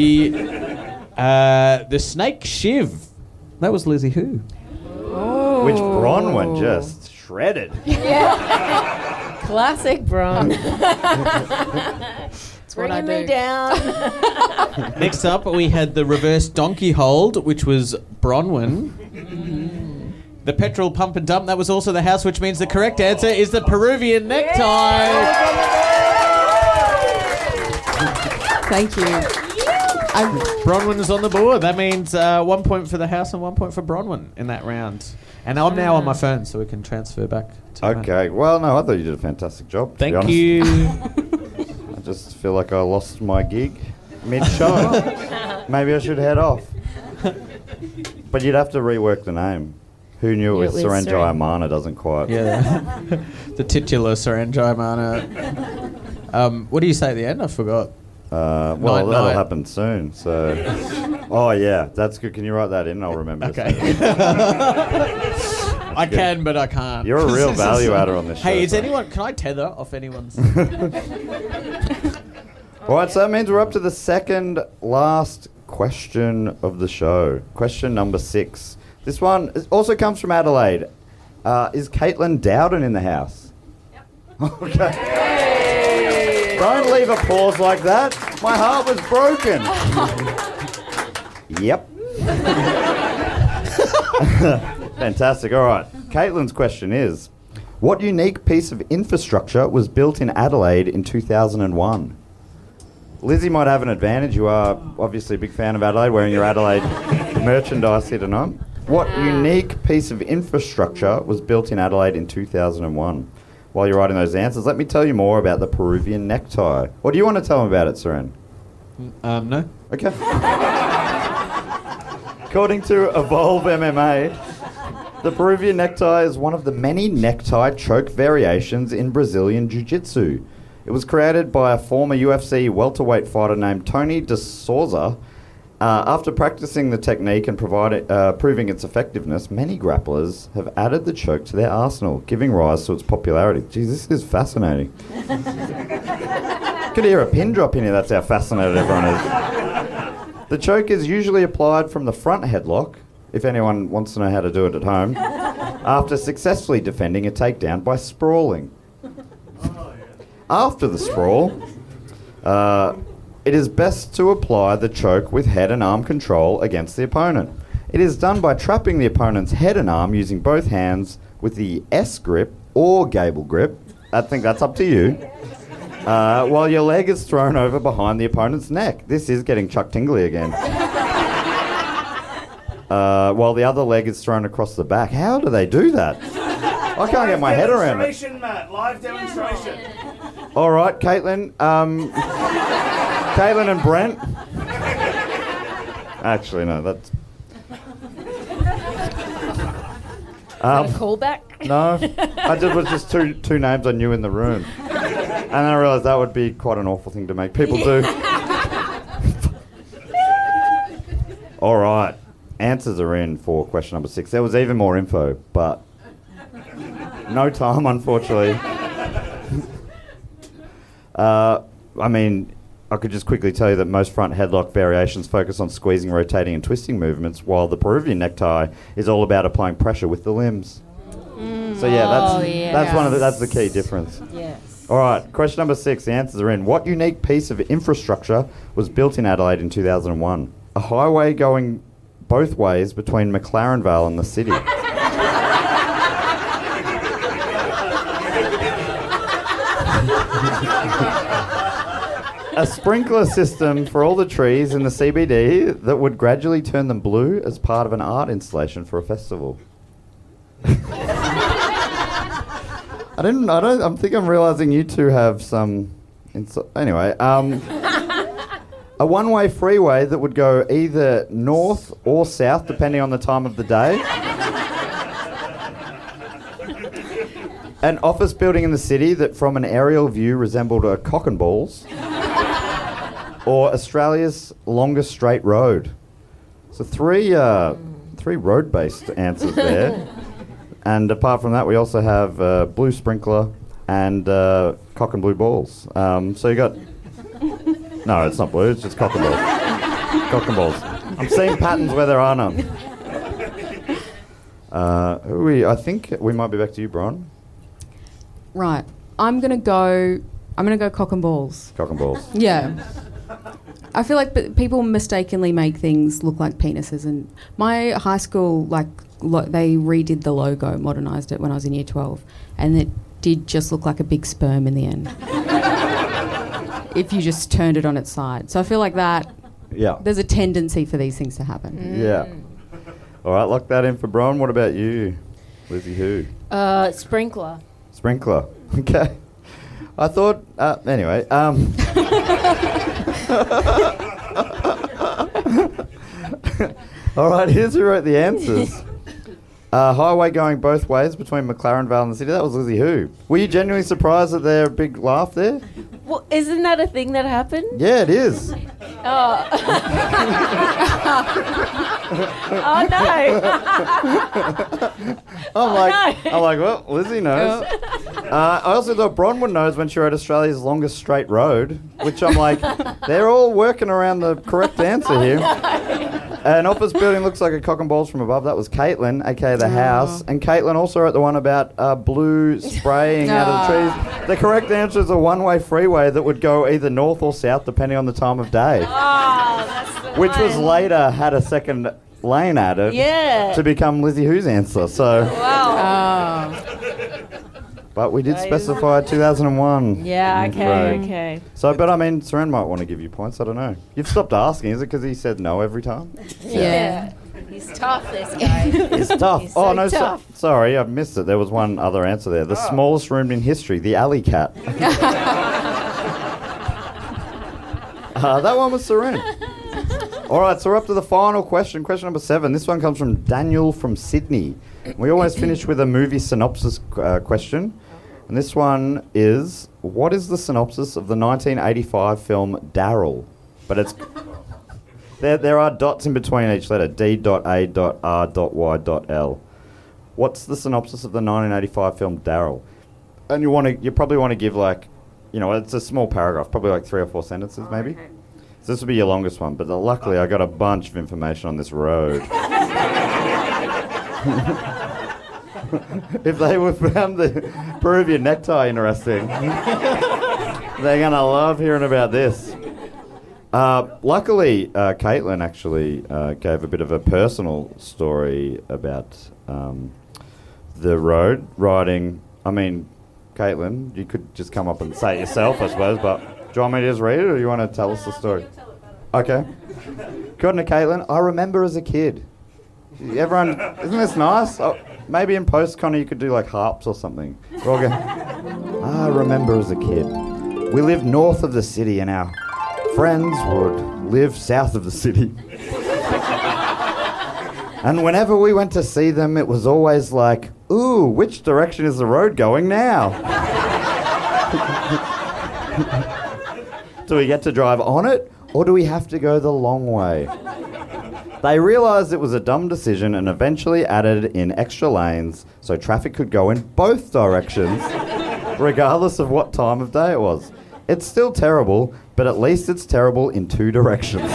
The snake shiv, that was Lizzie Who. Which Bronwyn just shredded. Classic Bron. That's what I Bringing me do. down. Next up, we had the reverse donkey hold, which was Bronwyn. The petrol pump and dump, that was also the house, which means the correct answer is the Peruvian necktie. Thank you. Bronwyn is on the board. That means 1 point for the house and 1 point for Bronwyn in that round. And I'm now on my phone, so we can transfer back to Matt. Okay. Well, no, I thought you did a fantastic job. to be Thank honest. you. I just feel like I lost my gig mid-show. Maybe I should head off. But you'd have to rework the name. Who knew it was Saranjaya Mana doesn't quite. Yeah. The titular Saranjaya. What do you say at the end? I forgot. Well, Night, that'll night. happen soon. So, oh yeah, that's good. Can you write that in? I'll remember. to Okay. say it. I can, but I can't. You're a real value adder on this show. Hey, is so. anyone? Can I tether off anyone's? All right, so that means we're up to the second last question of the show. Question number 6. This one also comes from Adelaide. Is Caitlin Dowden in the house? Yep. Okay. Don't leave a pause like that. My heart was broken. Yep. Fantastic. All right. Caitlin's question is, what unique piece of infrastructure was built in Adelaide in 2001? Lizzie might have an advantage. You are obviously a big fan of Adelaide, wearing your Adelaide merchandise here tonight. What unique piece of infrastructure was built in Adelaide in 2001? While you're writing those answers, let me tell you more about the Peruvian necktie. Or do you want to tell them about it, Seren? No. Okay. According to Evolve MMA, the Peruvian necktie is one of the many necktie choke variations in Brazilian Jiu-Jitsu. It was created by a former UFC welterweight fighter named Tony de Souza. After practicing the technique and proving its effectiveness, many grapplers have added the choke to their arsenal, giving rise to its popularity. Geez, this is fascinating. Could hear a pin drop in here, that's how fascinated everyone is. The choke is usually applied from the front headlock, if anyone wants to know how to do it at home, after successfully defending a takedown by sprawling. After the sprawl, it is best to apply the choke with head and arm control against the opponent. It is done by trapping the opponent's head and arm using both hands with the S grip or gable grip. I think that's up to you. While your leg is thrown over behind the opponent's neck. This is getting Chuck Tingley again. While the other leg is thrown across the back. How do they do that? I can't get my head around it. Demonstration, Matt. Live demonstration. All right, Caitlin. Caitlin and Brent. Actually, no, that's... A callback? No, was just two names I knew in the room. And I realised that would be quite an awful thing to make people do. All right, answers are in for question number 6. There was even more info, but no time, unfortunately. I mean, I could just quickly tell you that most front headlock variations focus on squeezing, rotating, and twisting movements, while the Peruvian necktie is all about applying pressure with the limbs. So yeah, that's the key difference. Yes. All right, question number 6. The answers are in. What unique piece of infrastructure was built in Adelaide in 2001? A highway going both ways between McLaren Vale and the city. A sprinkler system for all the trees in the CBD that would gradually turn them blue as part of an art installation for a festival. I think I'm realising you two have some... Anyway, a one-way freeway that would go either north or south, depending on the time of the day. An office building in the city that from an aerial view resembled a cock and balls. Or Australia's longest straight road. So three road-based answers there. And apart from that, we also have blue sprinkler and cock and blue balls. So you got... No, it's not blue, it's just cock and balls. Cock and balls. I'm seeing patterns where there are none. I think we might be back to you, Bron. Right. I'm gonna go cock and balls. Cock and balls. Yeah. I feel like people mistakenly make things look like penises, and my high school, like, they redid the logo, modernised it when I was in year 12, and it did just look like a big sperm in the end. If you just turned it on its side. So I feel like that, there's a tendency for these things to happen. Yeah. All right, lock that in for Bron. What about you, Lizzie Who? Sprinkler. Sprinkler. Okay. I thought, anyway. All right, here's who wrote the answers. Highway going both ways between McLaren Vale and the city. That was Lizzie Who. Were you genuinely surprised at their big laugh there? Well, isn't that a thing that happened? Yeah, it is. Oh. Oh no. I'm like, well, Lizzie knows. I also thought Bronwyn knows when she wrote Australia's longest straight road, which I'm like, they're all working around the correct answer here. An office building looks like a cock and balls from above. That was Caitlin, aka the house. And Caitlin also wrote the one about blue spraying out of the trees. The correct answer is a one-way freeway that would go either north or south depending on the time of day. Oh, that's the which one. was later had a second lane added to become Lizzie Who's answer. So, wow. but we did specify 2001. Yeah, okay. So, but I mean, Seren might want to give you points. I don't know. You've stopped asking. Is it because he said no every time? Yeah. He's tough, this guy. He's tough. He's so tough. Sorry, I've missed it. There was one other answer there. The smallest room in history, the alley cat. That one was Seren. All right, so we're up to the final question. Question number 7. This one comes from Daniel from Sydney. We always finish with a movie synopsis question. And this one is, what is the synopsis of the 1985 film Daryl? But it's... There are dots in between each letter, D.A.R.Y.L. What's the synopsis of the 1985 film Daryl? And you probably want to give it's a small paragraph, probably like 3 or 4 sentences maybe. Okay. So this will be your longest one, but luckily I got a bunch of information on this road. If they would found the Peruvian necktie interesting, they're going to love hearing about this. Luckily, Caitlin actually gave a bit of a personal story about the road riding. I mean, Caitlin, you could just come up and say it yourself, I suppose, but do you want me to just read it, or do you want to tell us the story? Okay. According to Caitlin, I remember as a kid. Everyone, isn't this nice? Oh, maybe in post, Connor, you could do like harps or something. We're all going, I remember as a kid. We lived north of the city and our friends would live south of the city. And whenever we went to see them, it was always like, ooh, which direction is the road going now? Do we get to drive on it, or do we have to go the long way? They realised it was a dumb decision and eventually added in extra lanes so traffic could go in both directions, regardless of what time of day it was. It's still terrible, but at least it's terrible in 2 directions.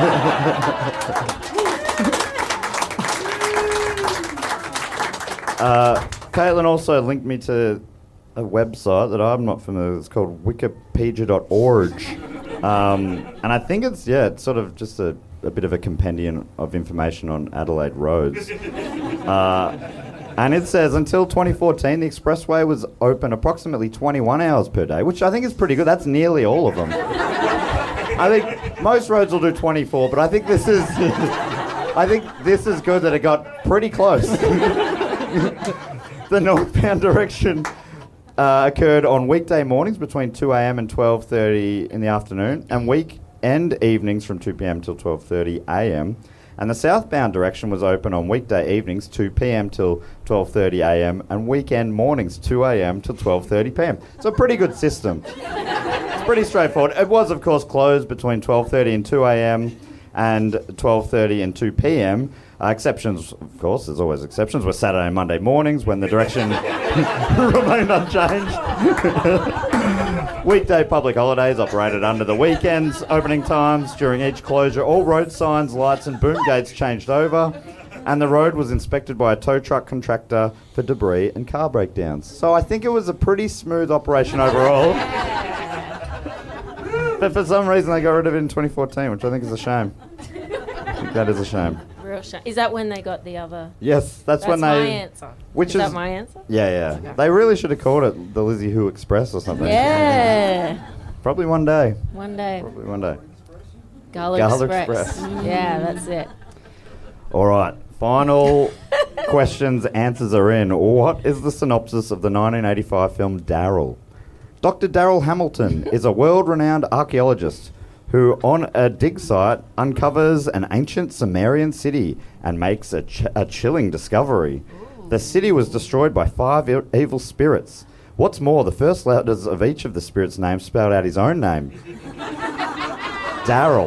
Caitlin also linked me to a website that I'm not familiar with. It's called wikipedia.org. And I think it's sort of just a bit of a compendium of information on Adelaide roads. And it says, until 2014, the expressway was open approximately 21 hours per day, which I think is pretty good. That's nearly all of them. I think most roads will do 24, but I think this is good that it got pretty close. The northbound direction occurred on weekday mornings between 2 a.m. and 12:30 in the afternoon, and weekend evenings from 2 p.m. till 12:30 a.m. And the southbound direction was open on weekday evenings 2 p.m. till 12:30 a.m. and weekend mornings 2 a.m. till 12:30 p.m. It's a pretty good system. It's pretty straightforward. It was, of course, closed between 12:30 and 2 a.m. and 12:30 and 2 p.m. Exceptions, of course, there's always exceptions, were Saturday and Monday mornings when the direction remained unchanged. Weekday public holidays operated under the weekends. Opening times during each closure, all road signs, lights and boom gates changed over. And the road was inspected by a tow truck contractor for debris and car breakdowns. So I think it was a pretty smooth operation overall. But for some reason they got rid of it in 2014, which I think is a shame. I think that is a shame. Real shame. Is that when they got the other? Yes, that's when my they... answer. Which is that my answer? Yeah. They really should have called it the Lizzie Who Express or something. Yeah. Probably one day. One day. Probably one day. Gala Express. Yeah, that's it. All right. Final questions, answers are in. What is the synopsis of the 1985 film Daryl? Dr. Daryl Hamilton is a world-renowned archaeologist who, on a dig site, uncovers an ancient Sumerian city and makes a chilling discovery. The city was destroyed by 5 evil spirits. What's more, the first letters of each of the spirits' names spelled out his own name. Daryl.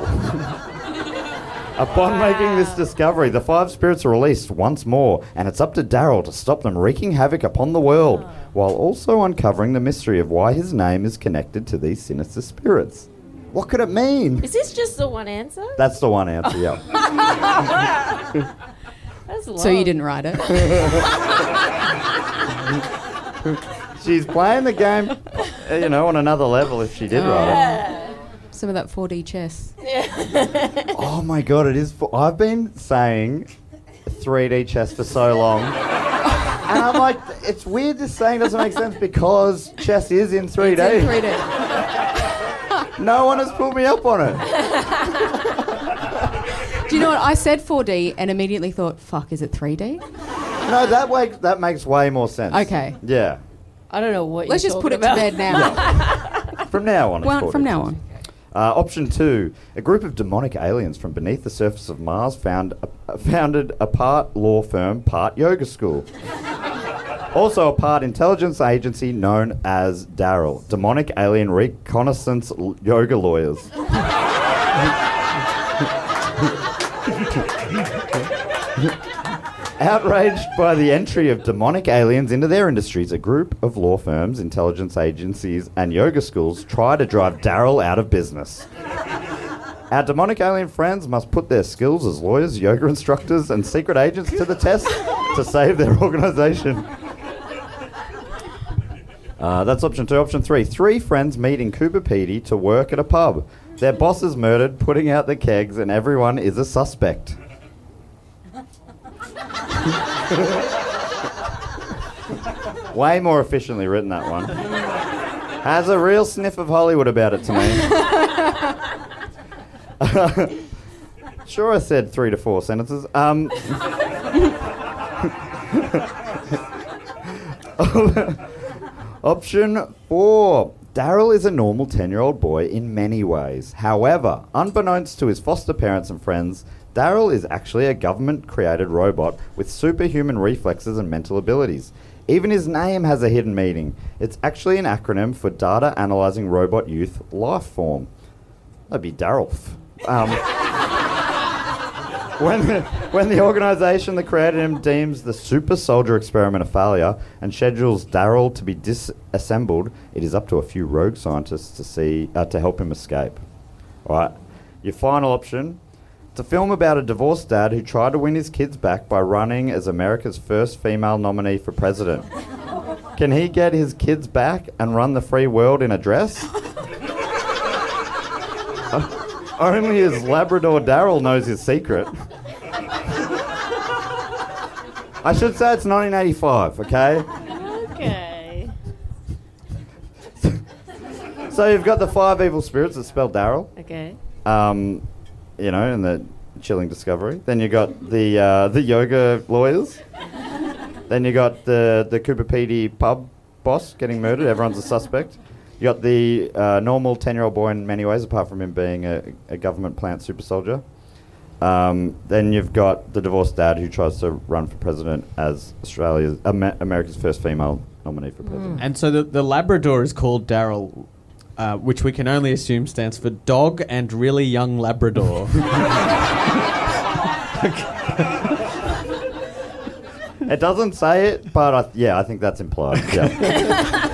Upon making this discovery, the 5 spirits are released once more, and it's up to Daryl to stop them wreaking havoc upon the world, while also uncovering the mystery of why his name is connected to these sinister spirits. What could it mean? Is this just the one answer? That's the one answer, yeah. That's long. So you didn't write it? She's playing the game, on another level if she did write it. Some of that 4D chess. Oh my God, it is. I've been saying 3D chess for so long. And I'm like, it's weird this saying doesn't make sense because chess is in 3D. It's in 3D. No one has pulled me up on it. Do you know what? I said 4D and immediately thought, fuck, is it 3D? No, that makes way more sense. Okay. Yeah. I don't know what Let's you're just put it talking to about. bed now. From now on, it's 4D. From now on. Option 2. A group of demonic aliens from beneath the surface of Mars founded a part law firm, part yoga school. Also a part intelligence agency known as Daryl. Demonic alien reconnaissance yoga lawyers. Outraged by the entry of demonic aliens into their industries, a group of law firms, intelligence agencies, and yoga schools try to drive Daryl out of business. Our demonic alien friends must put their skills as lawyers, yoga instructors, and secret agents to the test to save their organisation. That's option 2. Option 3. 3 friends meet in Cooper Pedy to work at a pub. Their boss is murdered, putting out the kegs, and everyone is a suspect. Way more efficiently written, that one. Has a real sniff of Hollywood about it to me. Sure, I said 3 to 4 sentences. Option 4. Daryl is a normal 10-year-old boy in many ways. However, unbeknownst to his foster parents and friends, Daryl is actually a government-created robot with superhuman reflexes and mental abilities. Even his name has a hidden meaning. It's actually an acronym for Data Analyzing Robot Youth Life Form. That'd be DARLF. When the organisation that created him deems the super soldier experiment a failure and schedules Daryl to be disassembled, it is up to a few rogue scientists to help him escape. All right, your final option. It's a film about a divorced dad who tried to win his kids back by running as America's first female nominee for president. Can he get his kids back and run the free world in a dress? Only his Labrador Daryl knows his secret. I should say it's 1985, okay? Okay. So you've got the 5 evil spirits that spell Daryl. Okay. And the chilling discovery. Then you got the yoga lawyers. Then you got the Cooper Pedy pub boss getting murdered. Everyone's a suspect. You got the normal 10-year-old boy in many ways, apart from him being a government plant super soldier. Then you've got the divorced dad who tries to run for president as America's first female nominee for president. And so the Labrador is called Daryl, which we can only assume stands for Dog and Really Young Labrador. It doesn't say it, but I think that's implied. Yeah.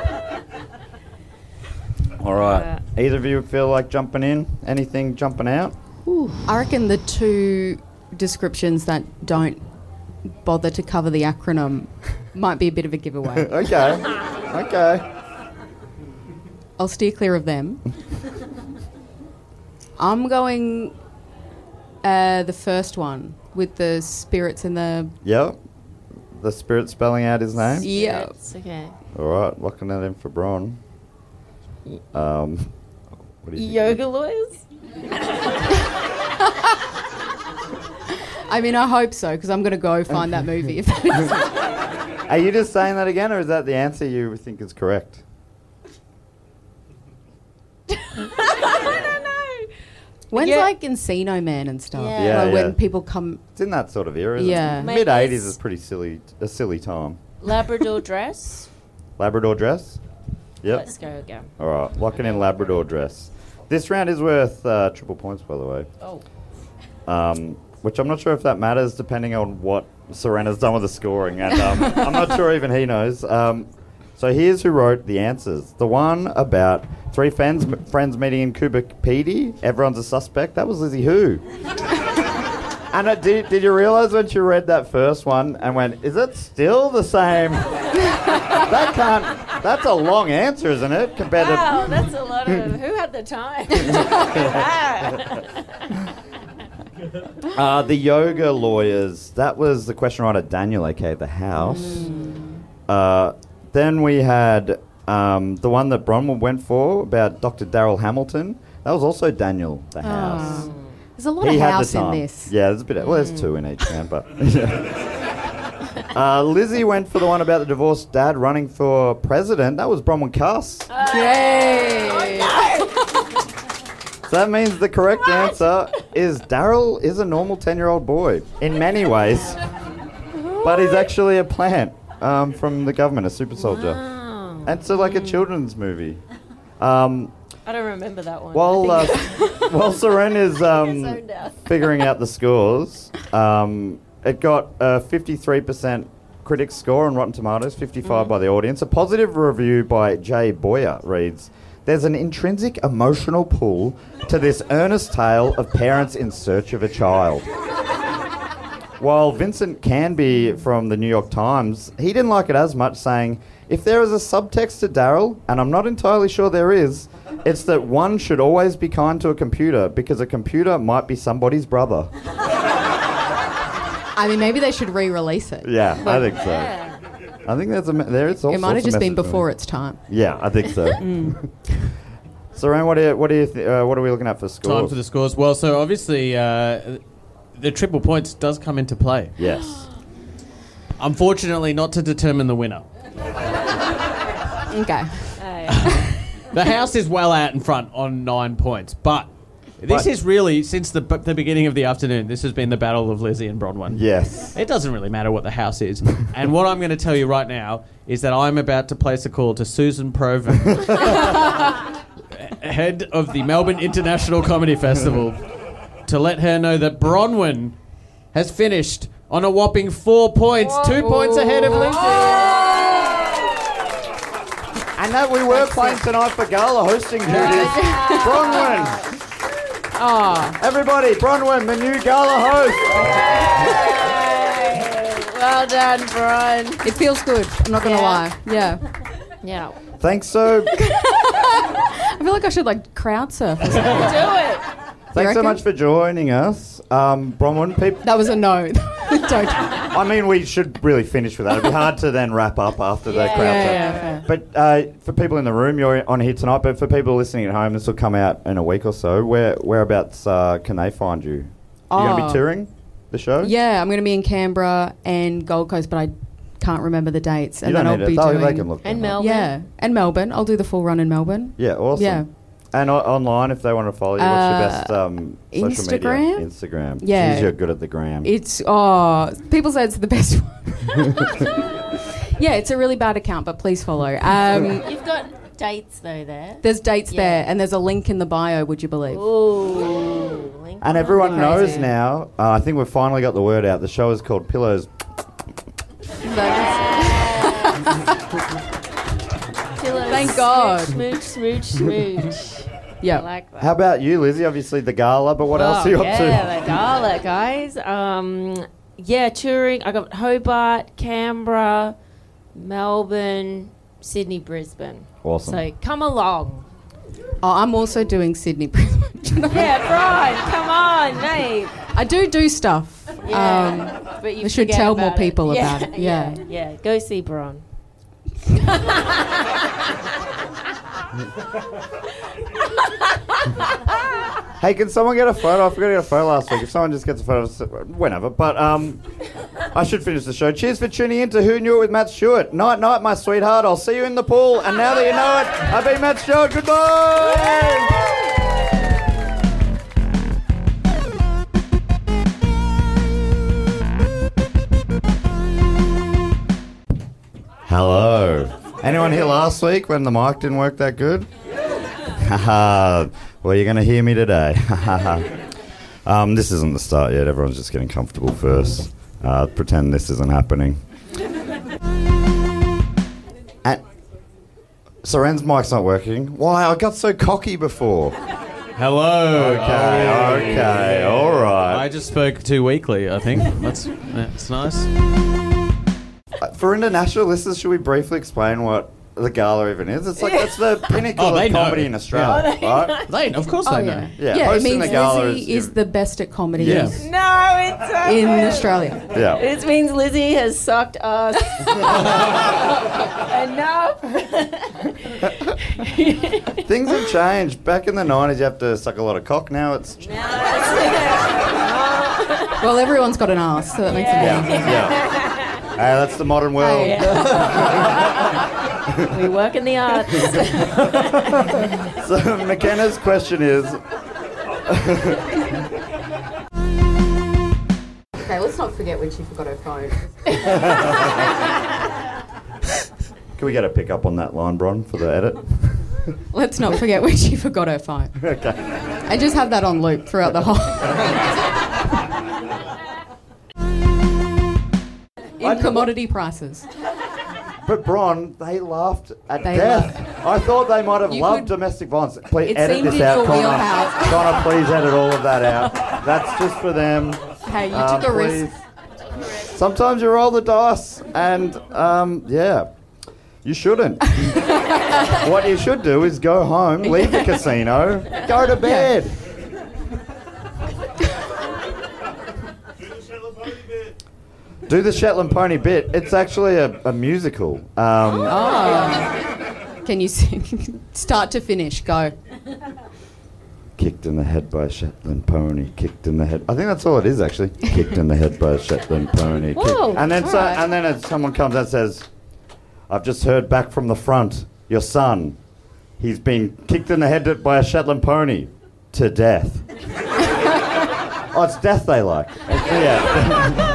All right. Either of you feel like jumping in? Anything jumping out? I reckon the 2 descriptions that don't bother to cover the acronym might be a bit of a giveaway. Okay. I'll steer clear of them. I'm going the first one with the spirits and the... Yep. The spirit spelling out his name? Yeah. It's okay. All right, locking that in for Bron. What do you think? Yoga lawyers? I mean, I hope so, because I'm going to go find that movie. If that is Are you just saying that again, or is that the answer you think is correct? I don't know. When's Yeah. like Encino Man and stuff? Yeah. Yeah, Like when yeah. people come... It's in that sort of era, isn't Yeah. it? Mate, Mid-80s it's- is a silly time. Labrador dress? Labrador dress? Yep. Let's go again. All right, locking in Labrador dress. This round is worth triple points, by the way. Oh. Which I'm not sure if that matters, depending on what Serena's done with the scoring, and I'm not sure even he knows. So here's who wrote the answers. The one about three friends meeting in Cuba Pedy. Everyone's a suspect. That was Lizzie Who. And did you realise when she read that first one and went, is it still the same? That's a long answer, isn't it? Compared Wow, that's a lot of... Who had the time? The yoga lawyers. That was the question writer Daniel, aka The House. Then we had the one that Bronwyn went for about Dr. Daryl Hamilton. That was also Daniel, The House. There's a lot He of had house the in time. this. Yeah, there's a bit. Well, there's two in each round, but. Lizzie went for the one about the divorced dad running for president. That was Bronwyn Cass. Yay! So that means the correct answer is Daryl is a normal 10-year-old boy in many ways, but he's actually a plant from the government, a super soldier. Wow. And so like a children's movie. I don't remember that one. While Seren is zoned out. figuring out the scores, it got a 53% critics score on Rotten Tomatoes, 55 by the audience. A positive review by Jay Boyer reads, "There's an intrinsic emotional pull to this earnest tale of parents in search of a child." While Vincent Canby from the New York Times, he didn't like it as much, saying, "If there is a subtext to Daryl, and I'm not entirely sure there is, it's that one should always be kind to a computer because a computer might be somebody's brother." I mean, maybe they should re-release it. Yeah, I think so. Yeah. I think there is all It might have sorts of just been message before going. its time. Yeah, I think so. So, Ryan, what are we looking at for scores? Time for the scores. Well, so obviously the triple points does come into play. Yes. Unfortunately, not to determine the winner. Okay. The house is well out in front on 9 points, but this is really, since the beginning of the afternoon, this has been the battle of Lizzie and Bronwyn. Yes. It doesn't really matter what the house is. And what I'm going to tell you right now is that I'm about to place a call to Susan Provan, head of the Melbourne International Comedy Festival, to let her know that Bronwyn has finished on a whopping 4 points, 2 points ahead of Lizzie. And that we were playing tonight for gala hosting duties. Bronwyn. Everybody, Bronwyn, the new gala host. Well done, Brian. It feels good. I'm not going to lie. Yeah. Yeah. Thanks so I feel like I should like crowd surf or something. Do it. Thanks so reckon? much for joining us. Bronwyn, That was a no. Don't. I mean, we should really finish with that. It'd be hard to then wrap up after that crowd. Yeah, surf. fair. But for people in the room, you're on here tonight. But for people listening at home, this will come out in a week or so. Whereabouts can they find you? You're going to be touring the show? Yeah, I'm going to be in Canberra and Gold Coast, but I can't remember the dates. And You don't then need I'll be it. doing... They can look And them up. Melbourne. Yeah, and Melbourne. I'll do the full run in Melbourne. Yeah, awesome. Yeah. And online, if they want to follow you, what's your best social Instagram? media? Instagram. Yeah. Jeez, you're good at the gram. It's people say it's the best one. Yeah, it's a really bad account, but please follow. You've got dates though there. There's dates Yeah. there, and there's a link in the bio. Would you believe? Ooh. Link And on everyone the knows crazy. now, I think we've finally got the word out. The show is called Pillows. Pillows, Thank God. Smooch, smooch, smooch. Yeah. I like that. How about you, Lizzie? Obviously the gala, but what else are you up to? Yeah, the gala, guys. Touring. I got Hobart, Canberra, Melbourne, Sydney, Brisbane. Awesome. So come along. Oh, I'm also doing Sydney. Yeah, Brian, come on, mate. I do stuff. Yeah, but you I should forget tell more about people it. about it. Yeah. Yeah. Go see Bron. Hey, can someone get a photo? I forgot to get a photo last week. If someone just gets a photo, whenever. But I should finish the show. Cheers for tuning in to Who Knew It with Matt Stewart. Night, night, my sweetheart. I'll see you in the pool. And now that you know it, I've been Matt Stewart. Goodbye. Hello. Anyone here last week when the mic didn't work that good? Haha. Well, you're going to hear me today. This isn't the start yet. Everyone's just getting comfortable first. Pretend this isn't happening. And Soren's mic's not working. Why? I got so cocky before. Hello. Okay, all right. I just spoke too weakly, I think. That's nice. For international listeners, should we briefly explain what the gala even is? It's like it's the pinnacle Oh, they of know. comedy in Australia, right? Of course they know. Yeah, it hosting means the gala Lizzie is the best at comedy Yeah. No, it's in Australia. Yeah. It means Lizzie has sucked us enough. Things have changed. Back in the 90s, you have to suck a lot of cock. Now it's Well, everyone's got an ass, so that makes it yeah. Hey, that's the modern world. We work in the arts. So McKenna's question is, Okay, let's not forget when she forgot her phone. can we get a pick up on that line, Bron, for the edit? Let's not forget when she forgot her phone. Okay. And just have that on loop throughout the whole... In commodity prices. But Bron, they laughed at They death. I thought they might have You loved could- domestic violence. Please It edit seemed this in out, your Connor. wheelhouse. Connor, please edit all of that out. That's just for them. Hey, you took a risk. Sometimes you roll the dice, and yeah, you shouldn't. What you should do is go home, leave the casino, go to bed. Do the Shetland Pony bit. It's actually a musical. Can you sing? Start to finish, go. Kicked in the head by a Shetland pony. Kicked in the head. I think that's all it is, actually. Kicked in the head by a Shetland pony. Whoa, And then, alright. and then someone comes and says, "I've just heard back from the front. Your son, he's been kicked in the head by a Shetland pony to death." Oh, it's death they like. Yeah.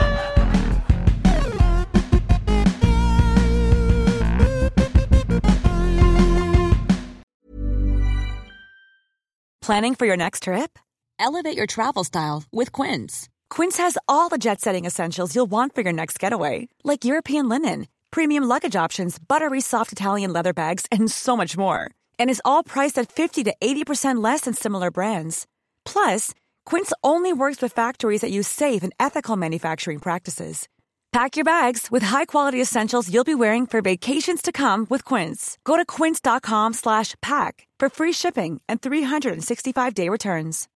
Planning for your next trip? Elevate your travel style with Quince. Quince has all the jet-setting essentials you'll want for your next getaway, like European linen, premium luggage options, buttery soft Italian leather bags, and so much more. And is all priced at 50 to 80% less than similar brands. Plus, Quince only works with factories that use safe and ethical manufacturing practices. Pack your bags with high-quality essentials you'll be wearing for vacations to come with Quince. Go to quince.com/pack for free shipping and 365-day returns.